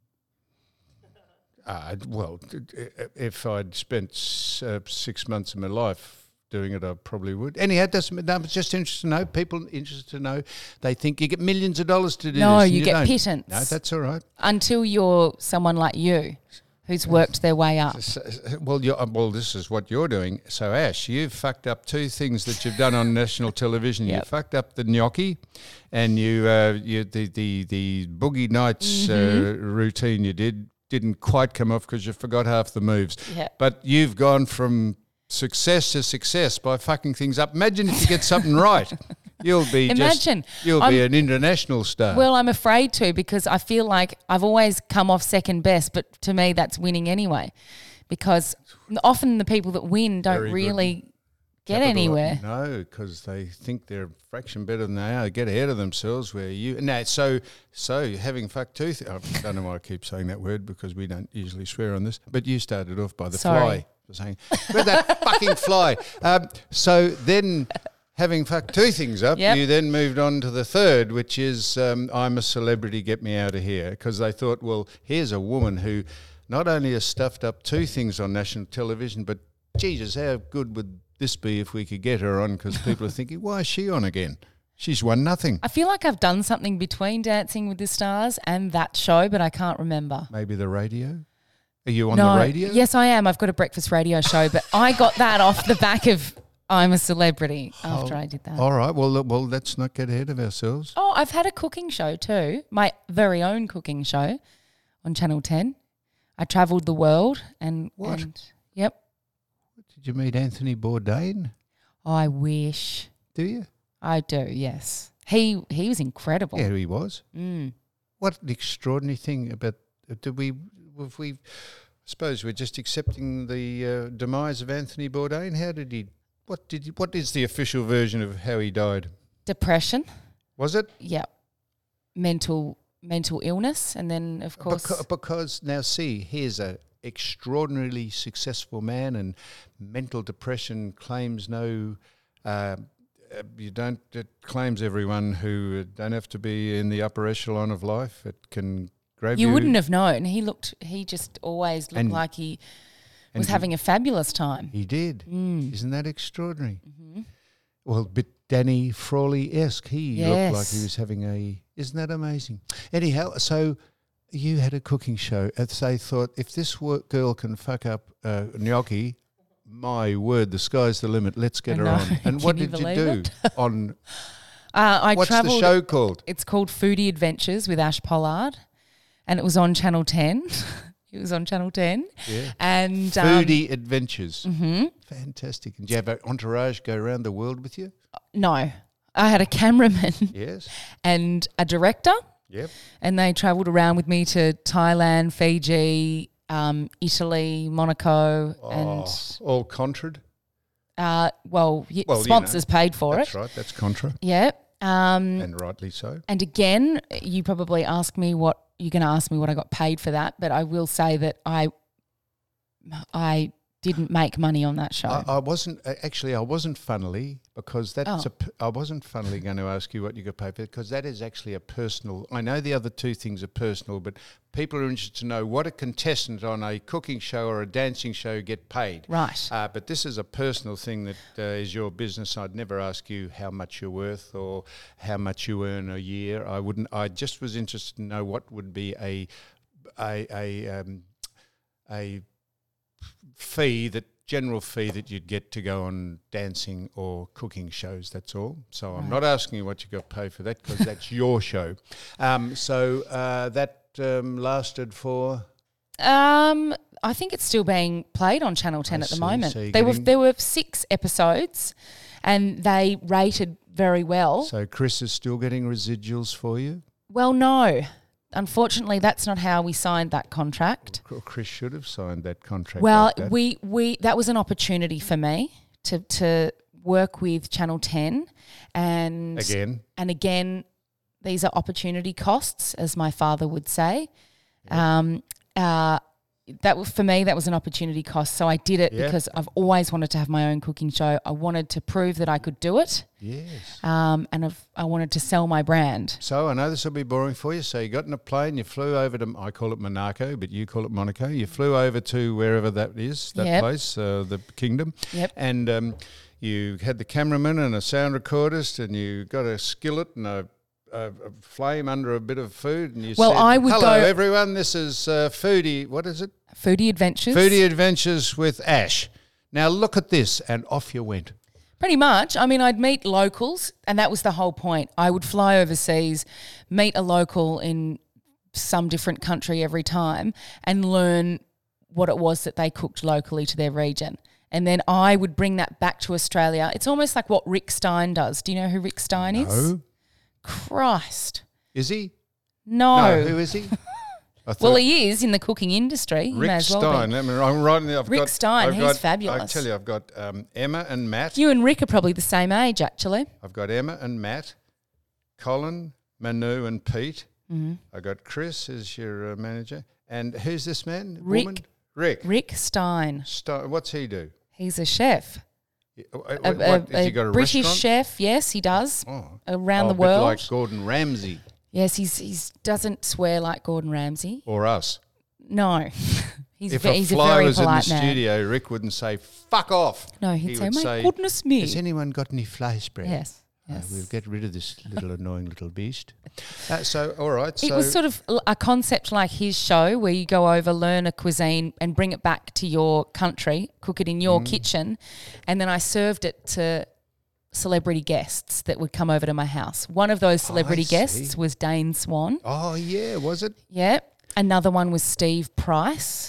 Uh, well, d- d- if I'd spent s- uh, six months of my life doing it, I probably would. Anyhow, it doesn't. No, it's just interested to know. People interested to know. They think you get millions of dollars to do No, this. and you get don't. pittance. No, that's all right. Until you're someone like you, who's worked their way up. So, well, you're, uh, well, this is what you're doing. So, Ash, you've fucked up two things that you've done on national television. You Yep. fucked up the gnocchi, and you, uh, you the the the boogie nights Mm-hmm. uh, routine you did didn't quite come off because you forgot half the moves. Yeah. But you've gone from success to success by fucking things up. Imagine if you get something right. You'll be Imagine. just, you'll be I'm- an international star. Well, I'm afraid to because I feel like I've always come off second best, but to me that's winning anyway, because often the people that win don't Very good. really get Capital- anywhere. No, because they think they're a fraction better than they are. They get ahead of themselves. Where you no, so so having fucked two. Th- I don't know why I keep saying that word because we don't usually swear on this. But you started off by the Sorry. fly, for saying where's that fucking fly. Um, so then. Having fucked two things up, Yep. you then moved on to the third, which is um, I'm a celebrity, get me out of here. Because they thought, well, here's a woman who not only has stuffed up two things on national television, but Jesus, how good would this be if we could get her on? Because people are thinking, why is she on again? She's won nothing. I feel like I've done something between Dancing with the Stars and that show, but I can't remember. Maybe the radio? Are you on no, the radio? Yes, I am. I've got a breakfast radio show, but I got that off the back of I'm a celebrity after Oh, I did that. All right. Well, look, well, let's not get ahead of ourselves. Oh, I've had a cooking show too, my very own cooking show on Channel ten. I travelled the world and, What? and yep. Did you meet Anthony Bourdain? I wish. Do you? I do, yes. He he was incredible. Yeah, he was. Mm. What an extraordinary thing about did we if we I suppose we're just accepting the uh, demise of Anthony Bourdain. How did he what did he, what is the official version of how he died? Depression. Was it? Yep. Mental mental illness, and then of course Because, because now see, here's a extraordinarily successful man, and mental depression claims no uh, uh, you don't it claims everyone who don't have to be in the upper echelon of life. It can grab you. you wouldn't have known. He looked he just always looked And- like he and was he- having a fabulous time. He did. Mm. Isn't that extraordinary? Mm-hmm. Well, a bit Danny Frawley-esque. He looked like he Yes. was having a... Isn't that amazing? Anyhow, so you had a cooking show. And they thought, if this wor- girl can fuck up uh, gnocchi, my word, the sky's the limit. Let's get I her know. on. And what Can you did you believe do it? on... Uh, I What's the travelled. show called? It's called Foodie Adventures with Ash Pollard, and it was on Channel ten. It was on Channel ten. Yeah. And um, Foodie Adventures. hmm Fantastic. And do you have an entourage go around the world with you? No, I had a cameraman Yes. and a director, Yep. and they travelled around with me to Thailand, Fiji, um, Italy, Monaco, and Oh, all contrad. uh, well, y- Well, you sponsors paid for That's it. right. That's contra. Yeah. Um, And rightly so. And again, you probably ask me what you're going to ask me what I got paid for that, but I will say that I, I didn't make money on that show. I, I wasn't uh, actually. I wasn't funnily because that's Oh. a. p- I wasn't funnily going to ask you what you got paid for because that is actually a personal. I know the other two things are personal, but people are interested to know what a contestant on a cooking show or a dancing show get paid. Right. Uh, but this is a personal thing that uh, is your business. I'd never ask you how much you're worth or how much you earn a year. I wouldn't. I just was interested to know what would be a a a um, a fee that general fee that you'd get to go on dancing or cooking shows. That's all. So I'm not asking you what you got paid for that because that's your show. Um, so uh, that um, lasted for. Um, I think it's still being played on Channel ten I at the see. moment. So you're there were getting- there were six episodes, and they rated very well. So Chris is still getting residuals for you. Well, no, unfortunately, that's not how we signed that contract. Well, Chris should have signed that contract. Well, like that. we we that was an opportunity for me to to work with Channel ten, and again. and again, these are opportunity costs, as my father would say. Um, uh, that was, for me, that was an opportunity cost. So I did it Yeah. because I've always wanted to have my own cooking show. I wanted to prove that I could do it, Yes. um, and I've, I wanted to sell my brand. So I know this will be boring for you. So you got in a plane, you flew over to, I call it Monaco, but you call it Monaco. You flew over to wherever that is, that Yep. place, uh, the kingdom. Yep. And um, you had the cameraman and a sound recordist, and you got a skillet and a, a, a flame under a bit of food, and you Well, said, I would "Hello, go- everyone. This is uh, Foodie. What is it? Foodie Adventures. Foodie Adventures with Ash. Now look at this," and off you went. Pretty much. I mean, I'd meet locals, and that was the whole point. I would fly overseas, meet a local in some different country every time, and learn what it was that they cooked locally to their region. And then I would bring that back to Australia. It's almost like what Rick Stein does. Do you know who Rick Stein is? No, Christ. is he? No. No, who is he? I thought- Well, he is in the cooking industry. He may Rick as well Stein. be. I mean, I'm writing. I've Rick got, Stein, I've he's got, I fabulous. tell you, I've got um, Emma and Matt. You and Rick are probably the same age, actually. I've got Emma and Matt, Colin, Manu, and Pete. Mm-hmm. I got Chris as your uh, manager, and who's this man? Rick. Woman? Rick. Rick Stein. Stein. What's he do? He's a chef. Uh, A, what, a- what, has a he got a British restaurant? chef, yes, he does, Oh. around Oh, the a bit world. like Gordon Ramsay Yes, he's he's doesn't swear like Gordon Ramsay. or us. No, he's If ve- a he's a fly very was in the polite man. studio, Rick wouldn't say "fuck off." No, he'd He say, would "My say, goodness me." Has anyone got any fly spray? Yes. Yes. Uh, we'll get rid of this little annoying little beast. Uh, so, all right. It so was sort of l- a concept like his show where you go over, learn a cuisine and bring it back to your country, cook it in your Mm. kitchen, and then I served it to celebrity guests that would come over to my house. One of those celebrity see. guests was Dane Swan. Oh, yeah, was it? Yeah. Another one was Steve Price.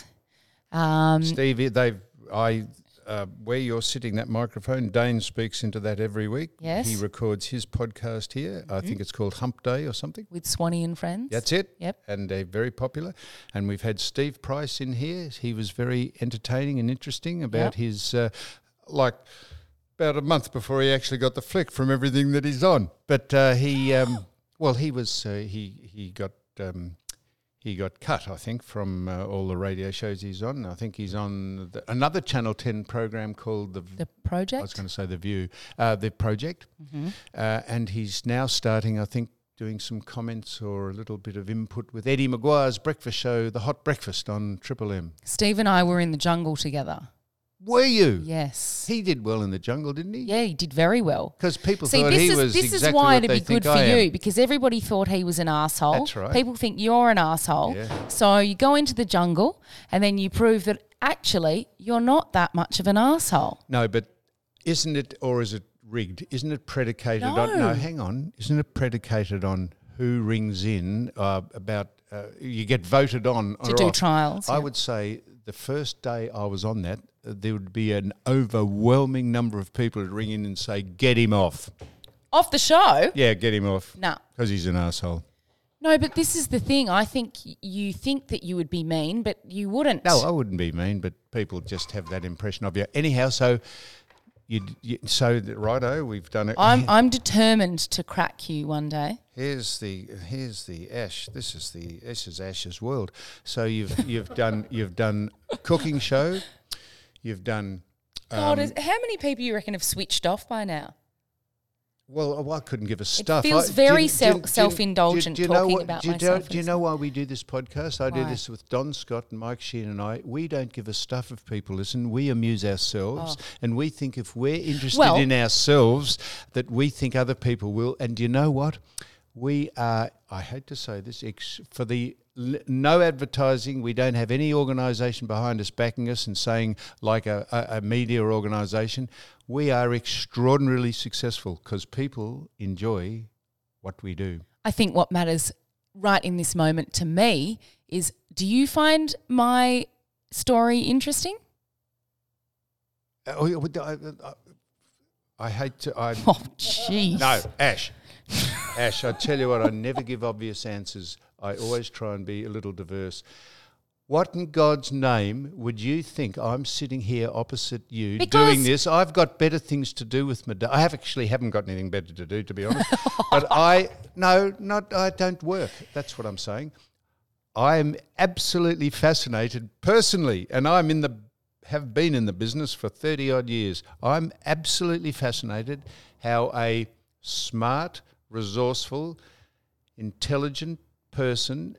Um, Steve, they've, I, uh, where you're sitting, that microphone, Dane speaks into that every week. Yes. He records his podcast here. I think it's called Hump Day or something. with Swanee and Friends. That's it. Yep. And they're very popular. And we've had Steve Price in here. He was very entertaining and interesting about Yep. his, uh, like, about a month before he actually got the flick from everything that he's on. But uh, he, um, well, he was, uh, he he got um, he got cut, I think, from uh, all the radio shows he's on. I think he's on the, another Channel ten program called the. The Project. I was going to say The View, uh, the Project, Mm-hmm. uh, and he's now starting, I think, doing some comments or a little bit of input with Eddie Maguire's breakfast show, The Hot Breakfast on Triple M. Steve and I were in the jungle together. Were you? Yes. He did well in the jungle, didn't he? Yeah, he did very well. Because people See, thought this he is was this exactly is why what it'd they be think good for I am. you because everybody thought he was an asshole. That's right. People think you're an asshole. Yeah. So you go into the jungle and then you prove that actually you're not that much of an asshole. No, but isn't it, or is it rigged? Isn't it predicated No. on? No, hang on. Isn't it predicated on who rings in uh, about? Uh, you get voted on To or do off. trials, I yeah. would say the first day I was on that, uh, there would be an overwhelming number of people who'd ring in and say, "Get him off." Off the show? Yeah, get him off. No. Because he's an asshole. No, but this is the thing. I think y- you think that you would be mean, but you wouldn't. No, I wouldn't be mean, but people just have that impression of you. Anyhow, so you, you so righto, we've done it. I'm I'm determined to crack you one day. Here's the here's the Ash. This is the this is Ash's world. So you've you've done you've done cooking show. You've done. God, um, is, how many people you reckon have switched off by now? Well, I couldn't give a stuff. feels I- very do you- self- do you- do you- self-indulgent do you know talking what- about do you know- myself Do you and know stuff. why we do this podcast? I do Why? this with Don Scott and Mike Sheen and I. We don't give a stuff if people listen. We amuse ourselves, and we think if we're interested Well- in ourselves, that we think other people will. And do you know what? We are, I hate to say this, ex- for the l- no advertising, we don't have any organisation behind us backing us and saying, like a, a, a media organisation, we are extraordinarily successful because people enjoy what we do. I think what matters right in this moment to me is, do you find my story interesting? Uh, oh, yeah, I, I, I hate to. I, Oh, jeez. no, Ash. Ash, I tell you what, I never give obvious answers. I always try and be a little diverse. What in God's name would you think I'm sitting here opposite you Because- doing this? I've got better things to do with my day. I have actually haven't got anything better to do, to be honest. But I, no, not, I don't work. That's what I'm saying. I am absolutely fascinated personally, and I'm in the, have been in the business for thirty odd years. I'm absolutely fascinated how a smart, resourceful, intelligent person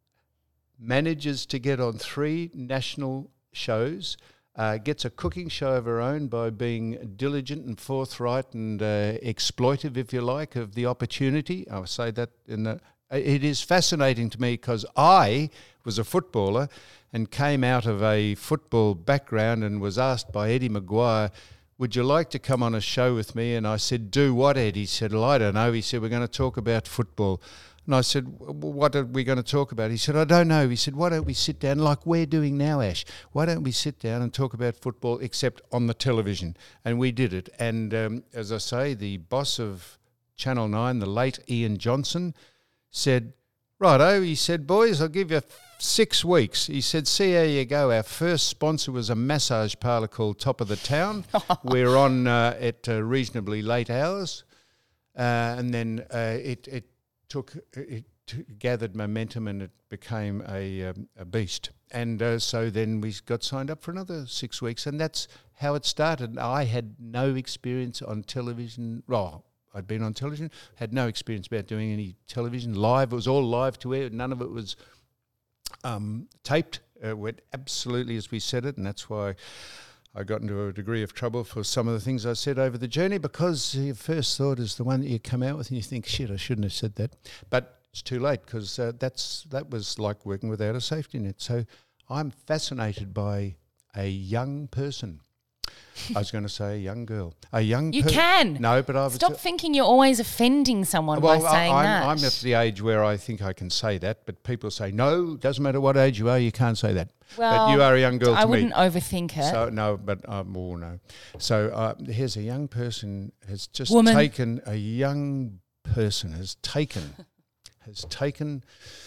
manages to get on three national shows, uh, gets a cooking show of her own by being diligent and forthright and uh, exploitive, if you like, of the opportunity. I'll say that in the. It is fascinating to me because I was a footballer and came out of a football background and was asked by Eddie Maguire, would you like to come on a show with me? And I said, do what, Ed? He said, well, I don't know. He said, we're going to talk about football. And I said, what are we going to talk about? He said, I don't know. He said, why don't we sit down like we're doing now, Ash? Why don't we sit down and talk about football except on the television? And we did it. And um, as I say, the boss of Channel nine, the late Ian Johnson, said, righto, he said, boys, I'll give you six weeks. He said, see how you go. Our first sponsor was a massage parlour called Top of the Town. We're on uh, at uh, reasonably late hours. Uh, and then uh, it, it took, it t- gathered momentum and it became a, um, a beast. And uh, so then we got signed up for another six weeks. And that's how it started. I had no experience on television. Well, I'd been on television, had no experience about doing any television live. It was all live to air. None of it was um, taped. It went absolutely as we said it, and that's why I got into a degree of trouble for some of the things I said over the journey, because your first thought is the one that you come out with and you think, shit, I shouldn't have said that. But it's too late, because uh, that's that was like working without a safety net. So I'm fascinated by a young person. I was going to say a young girl. A young You per- can. No, but I was... Stop thinking you're always offending someone well, by saying I, I'm, that. I'm at the age where I think I can say that, but people say, no, doesn't matter what age you are, you can't say that. Well, but you are a young girl I to me. wouldn't overthink it. So no, but um, oh no. So uh, here's a young person has just Woman. taken a young person has taken has taken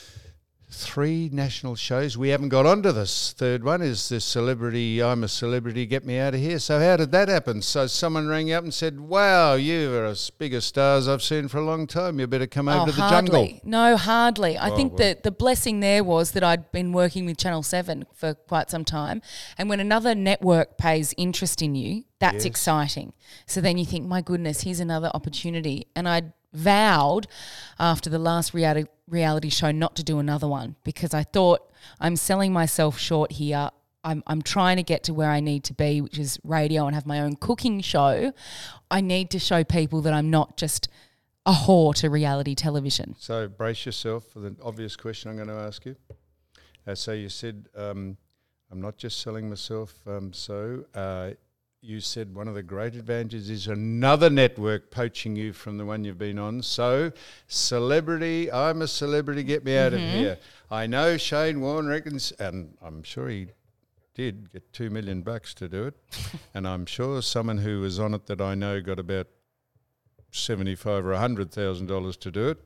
three national shows. We haven't got onto this third one. Is this celebrity? I'm a celebrity. Get me out of here. So how did that happen? So someone rang up and said, "Wow, you are as big a star as I've seen for a long time. You better come over Oh, to the hardly. jungle." No, hardly. I Oh, think well. that the blessing there was that I'd been working with Channel seven for quite some time. And when another network pays interest in you, that's Yes. exciting. So then you think, my goodness, here's another opportunity. And I vowed after the last reality, reality show not to do another one, because I thought, I'm selling myself short here. I'm I'm trying to get to where I need to be, which is radio, and have my own cooking show. I need to show people that I'm not just a whore to reality television. So brace yourself for the obvious question I'm going to ask you. Uh, so you said, um, I'm not just selling myself. Um, so uh, you said one of the great advantages is another network poaching you from the one you've been on. So celebrity, I'm a celebrity, get me out Mm-hmm. of here. I know Shane Warne reckons, and I'm sure he did get two million bucks to do it. And I'm sure someone who was on it that I know got about seventy-five or a hundred thousand dollars to do it.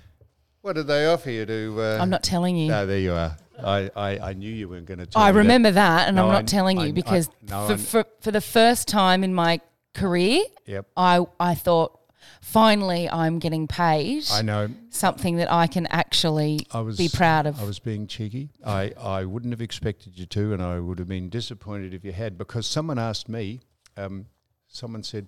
What did they offer you to? Uh, I'm not telling you. No, there you are. I, I, I knew you weren't going to tell I me remember that, and No, I'm not I- telling I- you I- because no, for, I'm- for for the first time in my career, that. Yep, I I thought finally I'm getting paid I know. something that I can actually I was be proud of. I was being cheeky. I, I wouldn't have expected you to, and I would have been disappointed if you had, because someone asked me, um, someone said,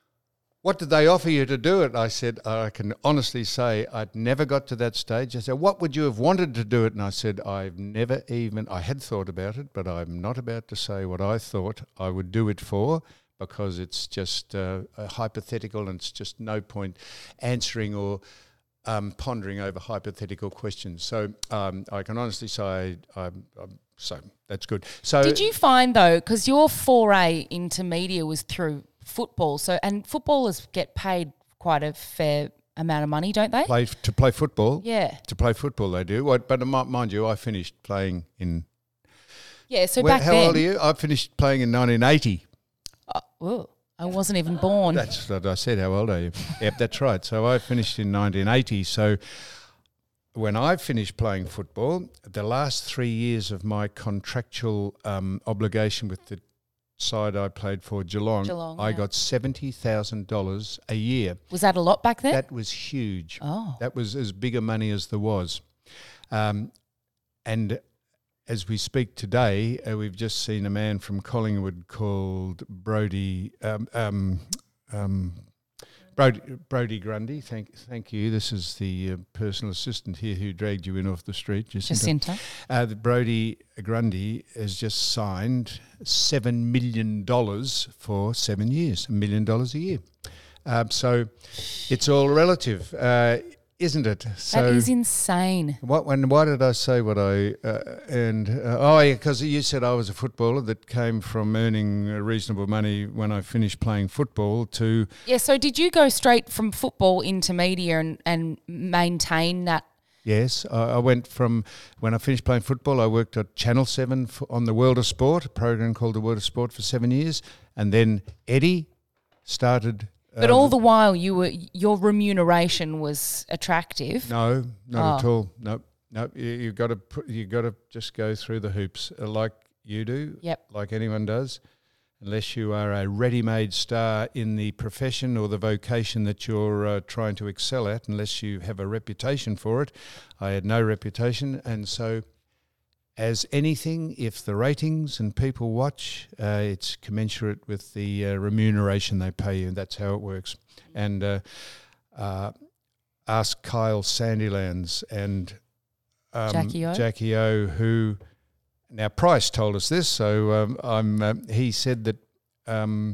what did they offer you to do it? I said, I can honestly say I'd never got to that stage. I said, what would you have wanted to do it? And I said, I've never even, I had thought about it, but I'm not about to say what I thought I would do it for, because it's just uh, a hypothetical, and it's just no point answering or um, pondering over hypothetical questions. So um, I can honestly say, I'm, I'm, so that's good. So Did you find though, because your foray into media was through football, so and footballers get paid quite a fair amount of money, don't they? play to play football? Yeah, To play football, they do. What, but mi- mind you, I finished playing in. yeah. So When- back how then, old are you? I finished playing in nineteen eighty. Uh, oh, I wasn't even born. That's what I said. How old are you? Yep, that's right. So I finished in nineteen eighty. So when I finished playing football, the last three years of my contractual um, obligation with the side I played for, Geelong, Geelong, I yeah. got seventy thousand dollars a year. Was that a lot back then? That was huge. oh, That was as big a money as there was. Um, and as we speak today, uh, we've just seen a man from Collingwood called Brody um, um, um, Brody, Brody Grundy. Thank, thank you. This is the uh, personal assistant here who dragged you in off the street, Jacinta. Jacinta. Uh, the Brody Grundy has just signed seven million dollars for seven years, a million dollars a year. Um, so it's all relative, uh, isn't it? So That is insane. what? When? Why did I say what I uh, earned? Uh, oh, yeah, because you said I was a footballer that came from earning uh, reasonable money when I finished playing football to Yeah, so did you go straight from football into media and, and maintain that? yes. I, I went from when I finished playing football, I worked at Channel Seven for, on the World of Sport, a program called the World of Sport, for seven years, and then Eddie started. But uh, all the while, you were your remuneration was attractive. No, not at Oh. all. No, no. You, you got to put. You got to just go through the hoops uh, like you do. Yep. Like anyone does, unless you are a ready-made star in the profession or the vocation that you're uh, trying to excel at. Unless you have a reputation for it, I had no reputation, and so. As anything, if the ratings and people watch, uh, it's commensurate with the uh, remuneration they pay you. That's how it works. And uh, uh, ask Kyle Sandilands and um, Jackie O? Jackie O, who now Price told us this, so um, I'm. Um, he said that um,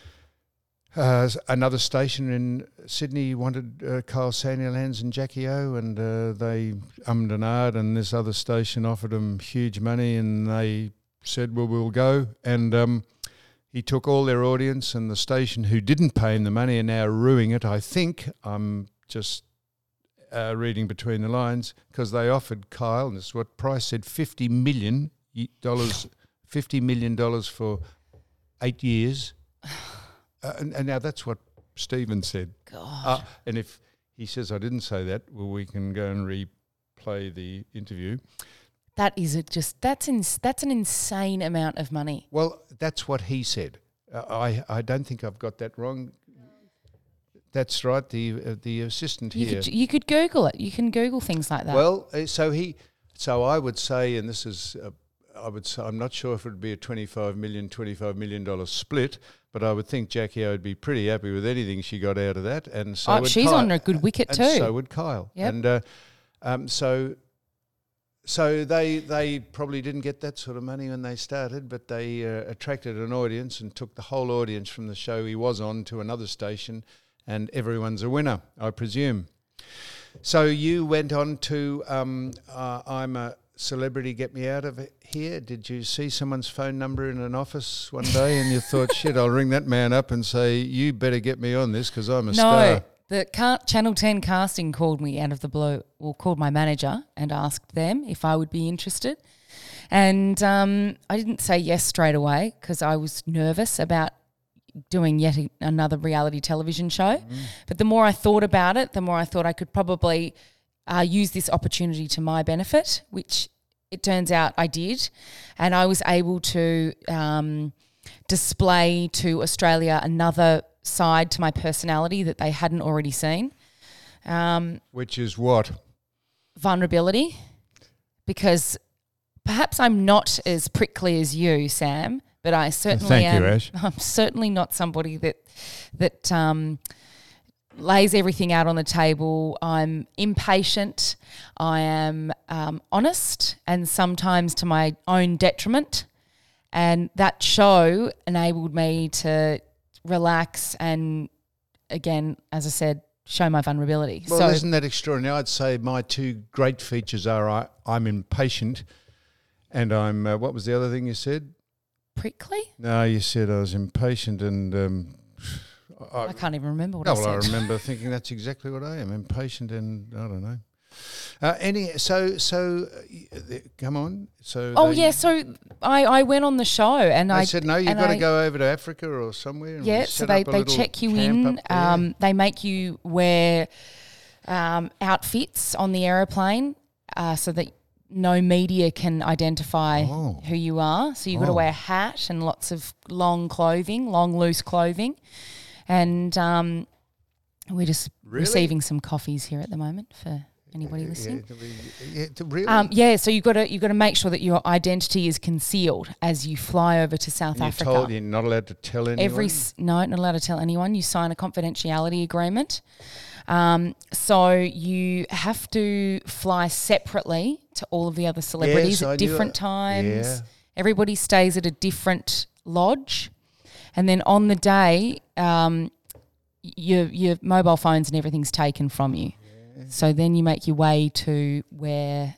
uh, another station in Sydney wanted uh, Kyle Sandilands and Jackie O, and uh, they ummed and ahed, and this other station offered them huge money, and they said, "Well, we'll go." And um, he took all their audience, and the station who didn't pay him the money are now ruining it. I think I'm just. Uh, reading between the lines, because they offered Kyle, and this is what Price said, fifty million dollars, fifty million dollars for eight years, uh, and, and now that's what Stephen said. God. Uh, and if he says I didn't say that, well, we can go and replay the interview. That is it. Just that's ins- that's an insane amount of money. Well, that's what he said. Uh, I I don't think I've got that wrong. That's right. The uh, the assistant You here. could, you could Google it. You can Google things like that. Well, uh, so he, so I would say, and this is, uh, I would say, I'm not sure if it would be a twenty-five million, twenty-five million dollars split, but I would think Jackie O would be pretty happy with anything she got out of that, and so oh, would she's Kyle, on a good wicket and too. so would Kyle. Yep. And uh, um, so, so they they probably didn't get that sort of money when they started, but they uh, attracted an audience and took the whole audience from the show he was on to another station. And everyone's a winner, I presume. So you went on to um, uh, I'm a Celebrity, Get Me Out of Here. Did you see someone's phone number in an office one day and you thought, shit, I'll ring that man up and say, you better get me on this because I'm a no, star? the car- Channel ten casting called me out of the blue, or called my manager and asked them if I would be interested. And um, I didn't say yes straight away because I was nervous about doing yet another reality television show. Mm. But the more I thought about it, the more I thought I could probably uh, use this opportunity to my benefit, which it turns out I did. And I was able to um, display to Australia another side to my personality that they hadn't already seen. Um, Which is what? Vulnerability. Because perhaps I'm not as prickly as you, Sam, but I certainly Thank am. You, Ash. I'm certainly not somebody that that um, lays everything out on the table. I'm impatient. I am um, honest, and sometimes to my own detriment. And that show enabled me to relax and, again, as I said, show my vulnerability. Well, so, isn't that extraordinary? I'd say my two great features are I, I'm impatient, and I'm. Uh, what was the other thing you said? Prickly? No, you said I was impatient and... Um, I, I can't even remember what no, I said. well, I remember thinking that's exactly what I am, impatient and I don't know. Uh, any So, so uh, come on. So oh, they, yeah, so I, I went on the show and they I... said, no, you've and got I, to go over to Africa or somewhere. And yeah, we so set they, up a they little check you camp in. up there. Um, they make you wear um, outfits on the aeroplane uh, so that no media can identify Oh. who you are. So you've got to Oh. wear a hat and lots of long clothing, long, loose clothing. And um, we're just Really? receiving some coffees here at the moment for anybody listening. Yeah, yeah, to really? Um, yeah, so you've got to you've got to make sure that your identity is concealed as you fly over to South And you're Africa. told you're not allowed to tell anyone? Every s- no, not allowed to tell anyone. You sign a confidentiality agreement. Um, so you have to fly separately to all of the other celebrities Yes, I at knew different it. times. Yeah. Everybody stays at a different lodge, and then on the day, um, your your mobile phones and everything's taken from you. Yeah. So then you make your way to where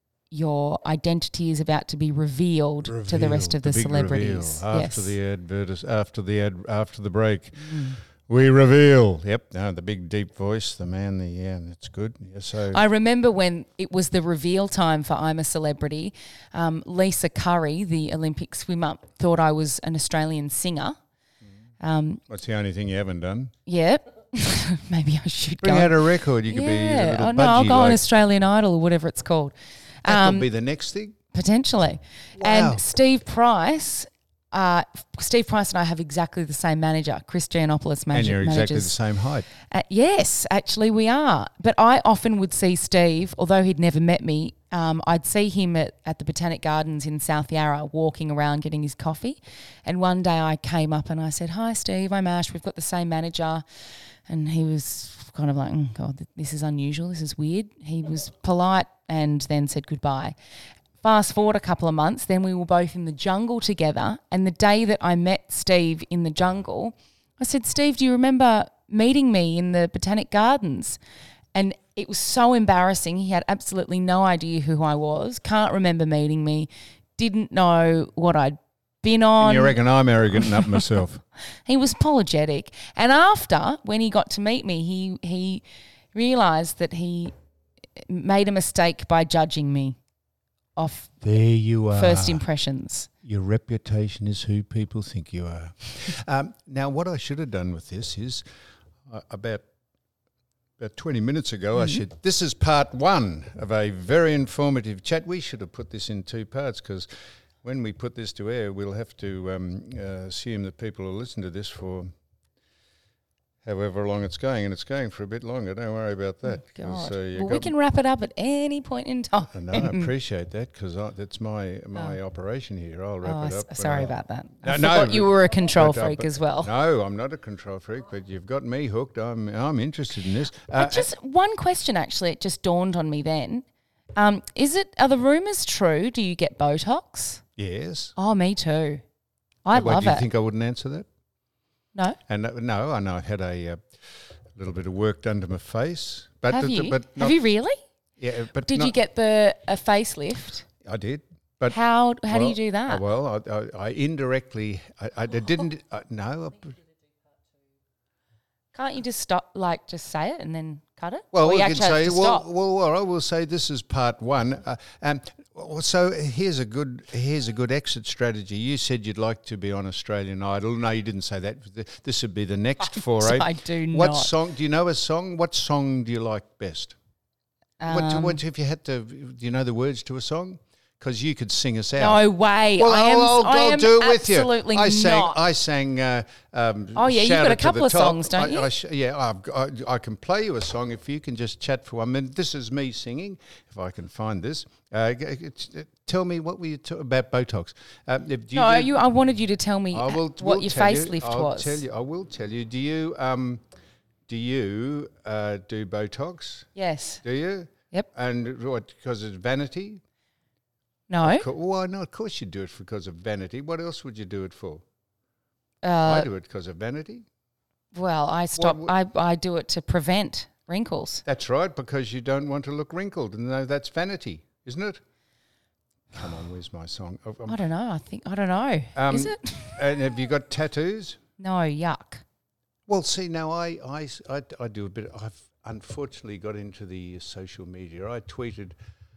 your identity is about to be revealed Reveal, to the rest of the, big celebrities. reveal. Yes. After the advertis- after the ad, after the break, mm. we reveal. Yep, no, the big deep voice, the man, the yeah, that's good. Yeah, so I remember when it was the reveal time for I'm a Celebrity, um, Lisa Curry, the Olympic swimmer, thought I was an Australian singer. Um, what's the only thing you haven't done? yeah, maybe I should Bring go. out a record. You could yeah, be a little oh, no, I'll budgie go on like- Australian Idol or whatever it's called. That Um, could be the next thing. Potentially. Wow. And Steve Price, uh, Steve Price and I have exactly the same manager, Chris Giannopoulos. And you're exactly the managers. same height. Uh, yes, actually we are. But I often would see Steve, although he'd never met me, um, I'd see him at, at the Botanic Gardens in South Yarra walking around getting his coffee. And one day I came up and I said, "Hi Steve, I'm Ash, we've got the same manager." And he was kind of like, oh, God, this is unusual, this is weird. He was polite and then said goodbye. Fast forward a couple of months, then we were both in the jungle together. And the day that I met Steve in the jungle, I said, Steve, do you remember meeting me in the Botanic Gardens? And it was so embarrassing. He had absolutely no idea who I was, can't remember meeting me, didn't know what I'd been on. And you reckon I'm arrogant enough myself? He was apologetic. And after, when he got to meet me, he he realised that he made a mistake by judging me off There you are. first impressions. Your reputation is who people think you are. um, now, what I should have done with this is uh, about about twenty minutes ago, I said, this is part one of a very informative chat. We should have put this in two parts because when we put this to air, we'll have to um, uh, assume that people will listen to this for however long it's going, and it's going for a bit longer. Don't worry about that. 'cause, God. uh, you well, got we can wrap it up at any point in time. No, I appreciate that because that's my my operation here. I'll wrap Oh, it s- up. sorry uh, about that. No, I no, forgot you but- were a control but, uh, freak but- as well. No, I'm not a control freak, but you've got me hooked. I'm I'm interested in this. Uh, But just one question, actually, it just dawned on me then. Um, is it, are the rumours true? Do you get Botox? yes. Oh, me too. I Why, love do you it. think I wouldn't answer that? No? And uh, no, I know I had a uh, little bit of work done to my face, but Have th- th- you? but Have not- you really? Yeah, but Did not- you get the a facelift? I did. But How how do well, you do that? uh, well, I, I, I indirectly, I, I didn't. I, no, I, Can't you just stop, like, just say it and then cut it? Well, Or we you can actually have say, to well, stop? well, well, I will say this is part one. Uh, um, well, so here's a good here's a good exit strategy. You said you'd like to be on Australian Idol. No, you didn't say that. This would be the next foray. I do What not. song? Do you know a song? What song do you like best? what, Um, what if you had to? Do you know the words to a song? Because you could sing us out. No way. Well, I am, I'll, I'll, I I'll am do it with you. absolutely I sang. not. I sang. Uh, um, Oh, yeah, you've Shout got a It to couple the of Top. songs, don't I, you? I sh- yeah, I've, got- I, I can play you a song if you can just chat for one minute. This is me singing, if I can find this. Uh, g- it's, uh, tell me what were you ta- about Botox? Um, if- do you no, do- you, I wanted you to tell me I will, what will your tell you, facelift I'll was. Tell you, I will tell you. Do you um, do you uh, do Botox? Yes. Do you? Yep. And what? Because it's vanity? No. Co- Why not? Of course you do it because of vanity. What else would you do it for? I Uh, do it because of vanity. well, I stop. what- I, I do it to prevent wrinkles. That's right, because you don't want to look wrinkled, and no, that's vanity, isn't it? Come on, where's my song? Oh, um, I don't know. I think I don't know. um, Is it? And have you got tattoos? No, yuck. Well, see, now I, I, I, I do a bit. I've unfortunately got into the social media. I tweeted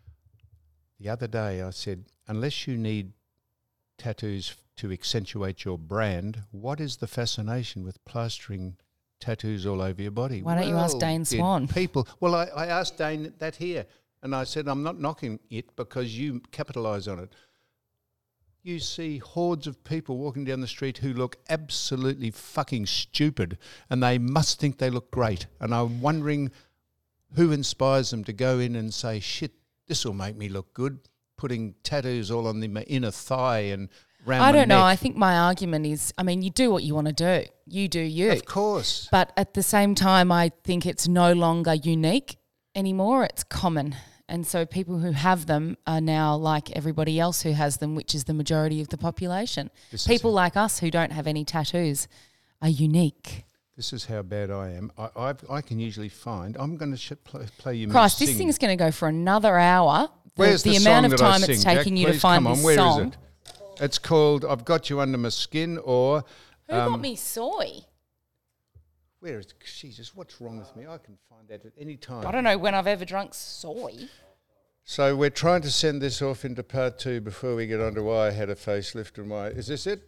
the other day. I said, unless you need tattoos to accentuate your brand, what is the fascination with plastering tattoos all over your body? Why don't you ask Well, Dane did Swan? People. Well, I, I asked Dane that here, and I said, I'm not knocking it because you capitalise on it. You see hordes of people walking down the street who look absolutely fucking stupid, and they must think they look great. And I'm wondering who inspires them to go in and say, shit, this will make me look good, putting tattoos all on the my inner thigh and round I my don't know. neck. I think my argument is, I mean, you do what you want to do. You do you. Of course. But at the same time, I think it's no longer unique anymore. It's common. And so people who have them are now like everybody else who has them, which is the majority of the population. This is People like us who don't have any tattoos are unique. This is how bad I am. I I've, I can usually find. I'm going to sh- play, play you. me Christ, this singing. thing's going to go for another hour. The, Where's the, the song amount of that I time sing, it's Jack? taking you Please to find come on. this Where is song. it? It's called "I've Got You Under My Skin," or Who got me soy? where is? Jesus, what's wrong with me? I can find that at any time. I don't know when I've ever drunk soy. So we're trying to send this off into part two before we get on to why I had a facelift and why. Is this it?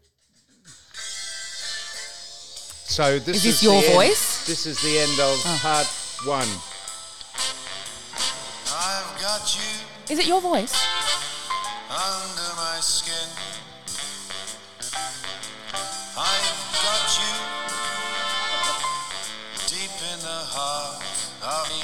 So this Is is, this your the end- voice? This is the end of part one. I've got you Is it your voice? under my skin. I've got you deep in the heart of me.